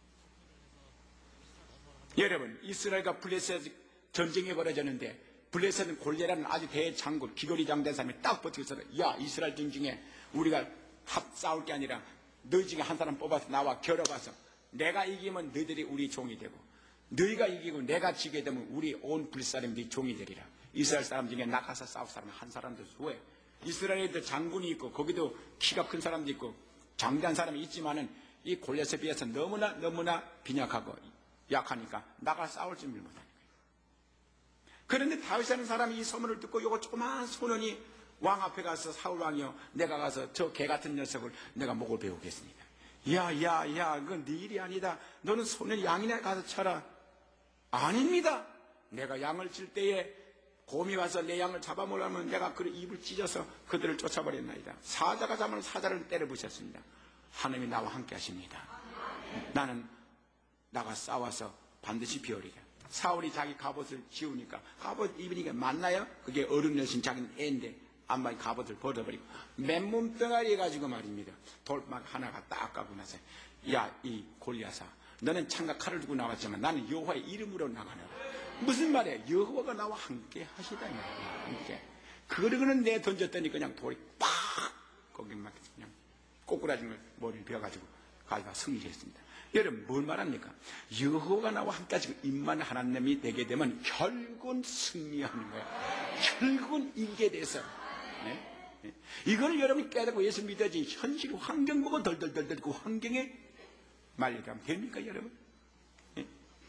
여러분, 이스라엘과 블레셋 전쟁이 벌어졌는데 블레셋은 골리앗은 아주 대장군, 기거리 장된 사람이 딱 버티고 있어요. 야, 이스라엘 전쟁에 우리가 합 싸울 게 아니라 너희 중에 한 사람 뽑아서 나와 겨뤄봐서 내가 이기면 너희들이 우리 종이 되고 너희가 이기고 내가 지게 되면 우리 온 불사람들이 종이 되리라. 이스라엘 사람 중에 나가서 싸울 사람은 한 사람도 수해. 이스라엘에도 장군이 있고 거기도 키가 큰 사람도 있고 장대한 사람이 있지만은 이 골리앗에 비해서 너무나 너무나 빈약하고 약하니까 나가 싸울 준비를 못하는 거예요. 그런데 다윗이라는 사람이 이 소문을 듣고 요거 조그마한 소년이 왕 앞에 가서 사울 왕이요, 내가 가서 저 개 같은 녀석을 내가 목을 베우겠습니다. 야야야, 그건 네 일이 아니다. 너는 소년 양이나 가서 쳐라. 아닙니다. 내가 양을 칠 때에 곰이 와서 내 양을 잡아먹으려면 내가 그 입을 찢어서 그들을 쫓아버렸나이다. 사자가 잡으면 사자를 때려 부셨습니다. 하나님이 나와 함께 하십니다. 나는 나가 싸워서 반드시 비우리라. 사울이 자기 갑옷을 지우니까 갑옷 입으니까 맞나요? 그게 어른 여신 자기는 애인데 안마이 갑옷을 벗어버리고 맨몸 덩어리 해가지고 말입니다. 돌막 하나가 딱 까고 나서, 야 이 골리앗아, 너는 창과 칼을 두고 나왔지만 나는 여호와의 이름으로 나가네. 무슨 말이야? 여호와가 나와 함께 하시다니. 함께. 그러고는 내 던졌더니 그냥 돌이 팍 거기 막 그냥 꼬꾸라진 걸 머리를 베어가지고 가지고 승리했습니다. 여러분 뭘 말합니까? 여호와가 나와 함께 하시고 임만 하나님이 되게 되면 결국은 승리하는 거야. 결국은 이기게 돼서. 네? 네. 이걸 여러분이 깨닫고 예수 믿어야지. 현실 환경 보고 덜덜덜덜 그 환경에 말리가면 됩니까 여러분? 네?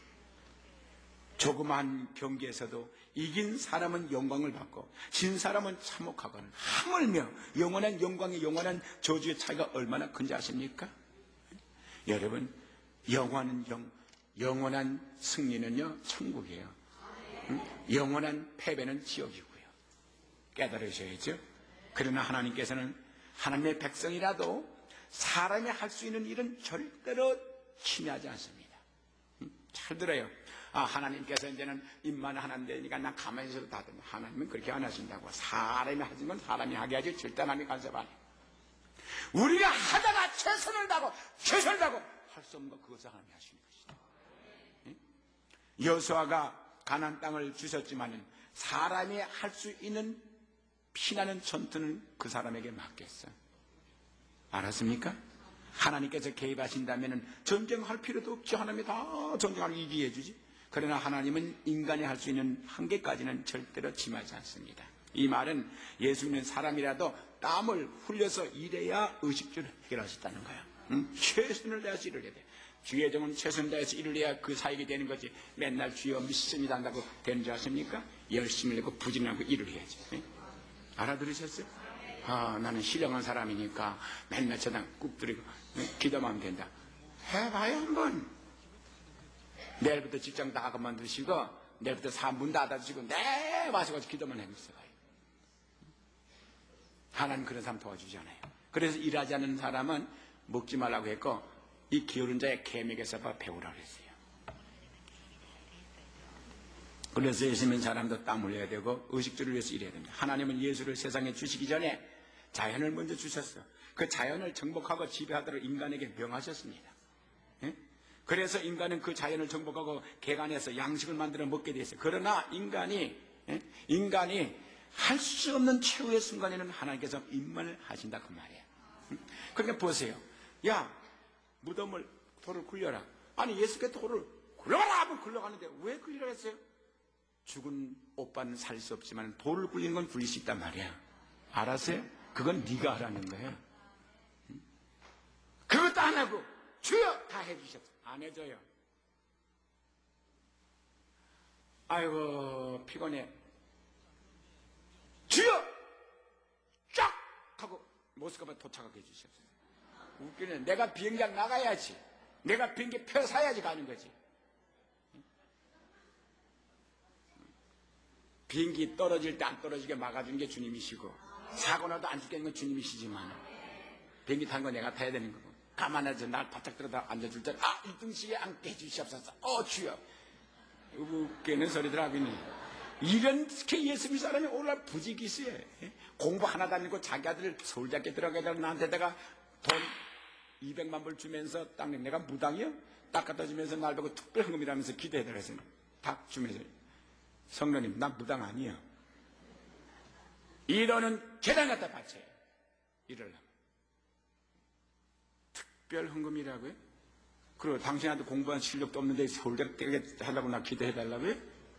조그마한 경기에서도 이긴 사람은 영광을 받고 진 사람은 참혹하거든. 하물며 영원한 영광의 영원한 저주의 차이가 얼마나 큰지 아십니까? 네? 여러분 영원한 영, 영원한 승리는요 천국이에요. 응? 영원한 패배는 지옥이고요. 깨달으셔야죠. 그러나 하나님께서는 하나님의 백성이라도 사람이 할 수 있는 일은 절대로 침해하지 않습니다. 응? 잘 들어요. 아, 하나님께서 이제는 입만 하나님 되니까 난 가만히 있어도 다 된다. 하나님은 그렇게 안 하신다고. 사람이 하는 건 사람이 하게 하지 절대 하나님이 간섭 안 해요. 우리가 하다가 최선을 다하고 최선을 다하고 할 수 없는 거 그것을 하나님이 하시는 것이다. 응? 여호수아가 가나안 땅을 주셨지만은 사람이 할 수 있는 피나는 전투는 그 사람에게 맡겼어. 알았습니까? 하나님께서 개입하신다면 전쟁할 필요도 없지. 하나님이 다 전쟁하고 이기게 해주지. 그러나 하나님은 인간이 할 수 있는 한계까지는 절대로 침하지 않습니다. 이 말은 예수 믿는 사람이라도 땀을 흘려서 일해야 의식주를 해결하셨다는 거야. 응? 최선을 다해서 일을 해야 돼. 주의 종은 최선을 다해서 일을 해야 그 사역이 되는 거지. 맨날 주여 믿습니다 한다고 되는 줄 아십니까? 열심히 하고 부진하고 일을 해야지. 응? 알아들으셨어요? 아, 나는 신령한 사람이니까 맨날 저당 꾹 들이고 기도만 하면 된다. 해봐요 한번. 내일부터 직장 다 그만두시고 내일부터 사문 닫아주시고 내 와서 기도만 하고 있어요. 하나님 그런 사람 도와주잖아요. 그래서 일하지 않는 사람은 먹지 말라고 했고 이 게으른 자의 계맥에서 배우라고 했어요. 그래서 예수 믿는 사람도 땀 흘려야 되고 의식주를 위해서 일해야 됩니다. 하나님은 예수를 세상에 주시기 전에 자연을 먼저 주셨어. 그 자연을 정복하고 지배하도록 인간에게 명하셨습니다. 예? 그래서 인간은 그 자연을 정복하고 개간해서 양식을 만들어 먹게 됐어요. 그러나 인간이 예? 인간이 할 수 없는 최후의 순간에는 하나님께서 임만을 하신다 그 말이에요. 그러니까 보세요. 야, 무덤을 돌을 굴려라. 아니 예수께 돌을 굴러가라 하면 굴러가는데 왜 굴리라 했어요? 죽은 오빠는 살 수 없지만 돌을 굴리는 건 굴릴 수 있단 말이야. 알았어요? 그건 네가 하라는 거야. 그것도 안 하고 주여 다 해주셨어. 안 해줘요. 아이고 피곤해. 주여 쫙 하고 모스크바 도착하게 해주셨어. 웃기는 내가 비행장 나가야지. 내가 비행기 표 사야지 가는 거지. 비행기 떨어질 때 안 떨어지게 막아주는 게 주님이시고 사고 나도 안 죽게 하는 건 주님이시지만 비행기 탄 거 내가 타야 되는 거고 가만히 날 바짝 들어다 앉아줄 때 아 일 등씩에 앉게 해주시옵소서. 어 주여. 웃기는 소리들 하더니 이렇게 예수 믿는 사람이 오늘날 부지기수해. 공부 하나도 안 읽고 자기 아들 서울대학교 들어가야 나한테다가 돈 이백만 불 주면서 딱 내가 무당이요? 딱 갖다 주면서 날 보고 특별 헌금이라면서 기도해달라 했어요. 딱 주면서 성도님 난 무당 아니에요. 이러는 계단 갖다 바쳐요. 이러려면 특별 헌금이라고요? 그리고 당신한테 공부한 실력도 없는데 서울대 되게 하려고 나 기도해달라고요?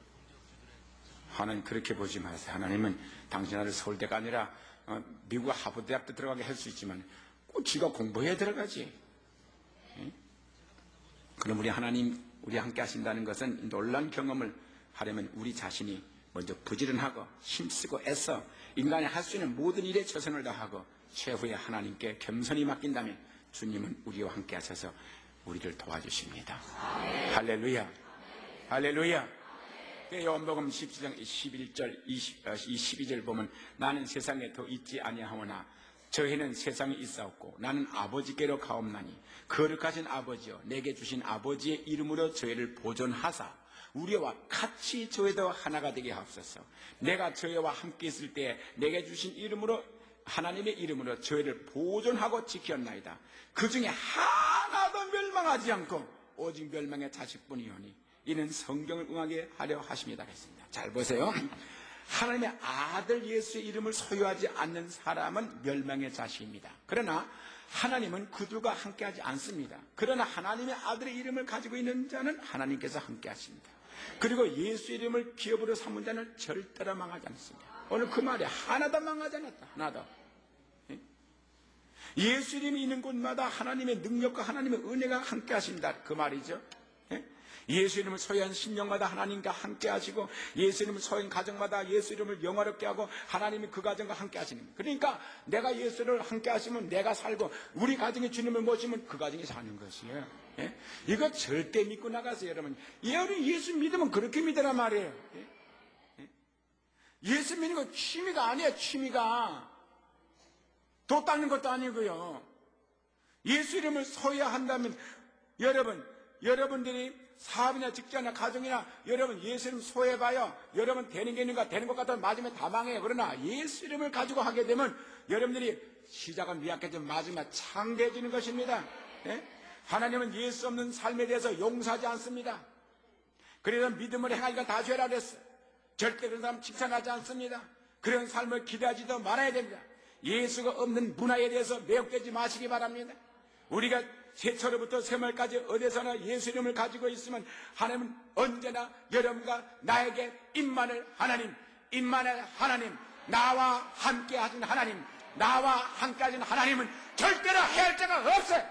하나님 그렇게 보지 마세요. 하나님은 당신을 서울대가 아니라 어, 미국 하버드 대학도 들어가게 할 수 있지만 꼭 지가 공부해야 들어가지. 예? 그럼 우리 하나님 우리 함께 하신다는 것은 놀라운 경험을 하려면 우리 자신이 먼저 부지런하고 힘쓰고 애써 인간이 할 수 있는 모든 일에 최선을 다하고 최후에 하나님께 겸손히 맡긴다면 주님은 우리와 함께 하셔서 우리를 도와주십니다. 할렐루야, 할렐루야. 요한복음 십칠 장 십일 절 이십이 절 보면 나는 세상에 더 있지 아니하오나 저희는 세상에 있사옵고 나는 아버지께로 가옵나니 거룩하신 아버지여 내게 주신 아버지의 이름으로 저희를 보존하사 우리와 같이 저희도 하나가 되게 하옵소서. 내가 저희와 함께 있을 때 내게 주신 이름으로 하나님의 이름으로 저희를 보존하고 지켰나이다. 그 중에 하나도 멸망하지 않고 오직 멸망의 자식뿐이오니 이는 성경을 응하게 하려 하십니다 했습니다. 잘 보세요. 하나님의 아들 예수의 이름을 소유하지 않는 사람은 멸망의 자식입니다. 그러나 하나님은 그들과 함께하지 않습니다. 그러나 하나님의 아들의 이름을 가지고 있는 자는 하나님께서 함께하십니다. 그리고 예수 이름을 기업으로 삼은 자는 절대로 망하지 않습니다. 오늘 그 말이 하나도 망하지 않았다. 하나도. 예수 이름이 있는 곳마다 하나님의 능력과 하나님의 은혜가 함께하신다. 그 말이죠. 예수 이름을 소유한 신령마다 하나님과 함께 하시고 예수 이름을 소유한 가정마다 예수 이름을 영화롭게 하고 하나님이 그 가정과 함께 하시는 거예요. 그러니까 내가 예수를 함께 하시면 내가 살고 우리 가정이 주님을 모시면 그 가정이 사는 것이에요. 예? 이거 절대 믿고 나가세요. 여러분 여러분 예수 믿으면 그렇게 믿으란 말이에요. 예? 예? 예수 믿는 건 취미가 아니에요. 취미가 돈 닦는 것도 아니고요. 예수 이름을 소유한다면 여러분 여러분들이 사업이나 직장이나 가정이나 여러분 예수 이름 소유해봐요. 여러분 되는 게 있는가 되는 것 같아도 맞으면 다 망해요. 그러나 예수 이름을 가지고 하게 되면 여러분들이 시작은 미약해지면 마지막에 창대해지는 것입니다. 예? 하나님은 예수 없는 삶에 대해서 용서하지 않습니다. 그래서 믿음을 행하니까 다 죄라 그랬어요. 절대 그런 사람 칭찬하지 않습니다. 그런 삶을 기대하지도 말아야 됩니다. 예수가 없는 문화에 대해서 매혹되지 마시기 바랍니다. 우리가 세초로부터 세말까지 어디서나 예수 이름을 가지고 있으면 하나님은 언제나 여러분과 나에게 임만을 하나님, 임만을 하나님, 나와 함께 하신 하나님, 나와 함께 하신 하나님은 절대로 해할 자가 없어요.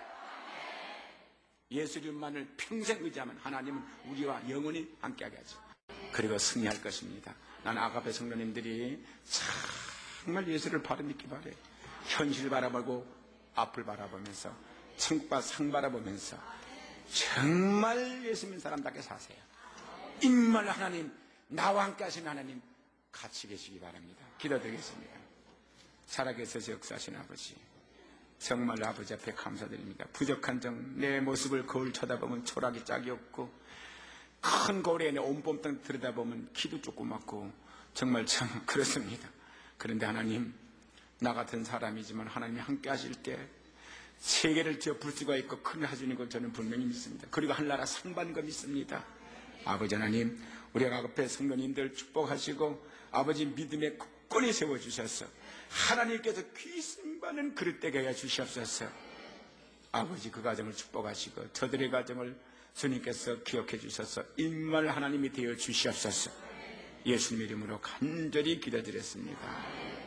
예수 이름만을 평생 의지하면 하나님은 우리와 영원히 함께하게 하죠. 그리고 승리할 것입니다. 나는 아가페 성도님들이 정말 예수를 바로 믿기 바래요. 현실을 바라보고 앞을 바라보면서 천국과 상 바라보면서 정말 예수 믿는 사람답게 사세요. 임만 하나님, 나와 함께 하신 하나님 같이 계시기 바랍니다. 기도드리겠습니다. 살아계셔서 역사하신 아버지, 정말 아버지 앞에 감사드립니다. 부족한 점, 내 모습을 거울 쳐다보면 초라하기 짝이 없고 큰 거울에 내 온몸뚱 들여다보면 키도 조그맣고 정말 참 그렇습니다. 그런데 하나님, 나 같은 사람이지만 하나님이 함께 하실 때 세계를 덮을 수가 있고 큰 하시는 걸 저는 분명히 믿습니다. 그리고 하늘나라 상 받는 거 믿습니다. 아버지 하나님, 우리 아가페 성도님들 축복하시고 아버지 믿음에 굳건히 세워주셔서 하나님께서 귀승받는 그릇 되게 해 주시옵소서. 아버지 그 가정을 축복하시고 저들의 가정을 주님께서 기억해 주셔서 인말 하나님이 되어 주시옵소서. 예수님 이름으로 간절히 기도드렸습니다.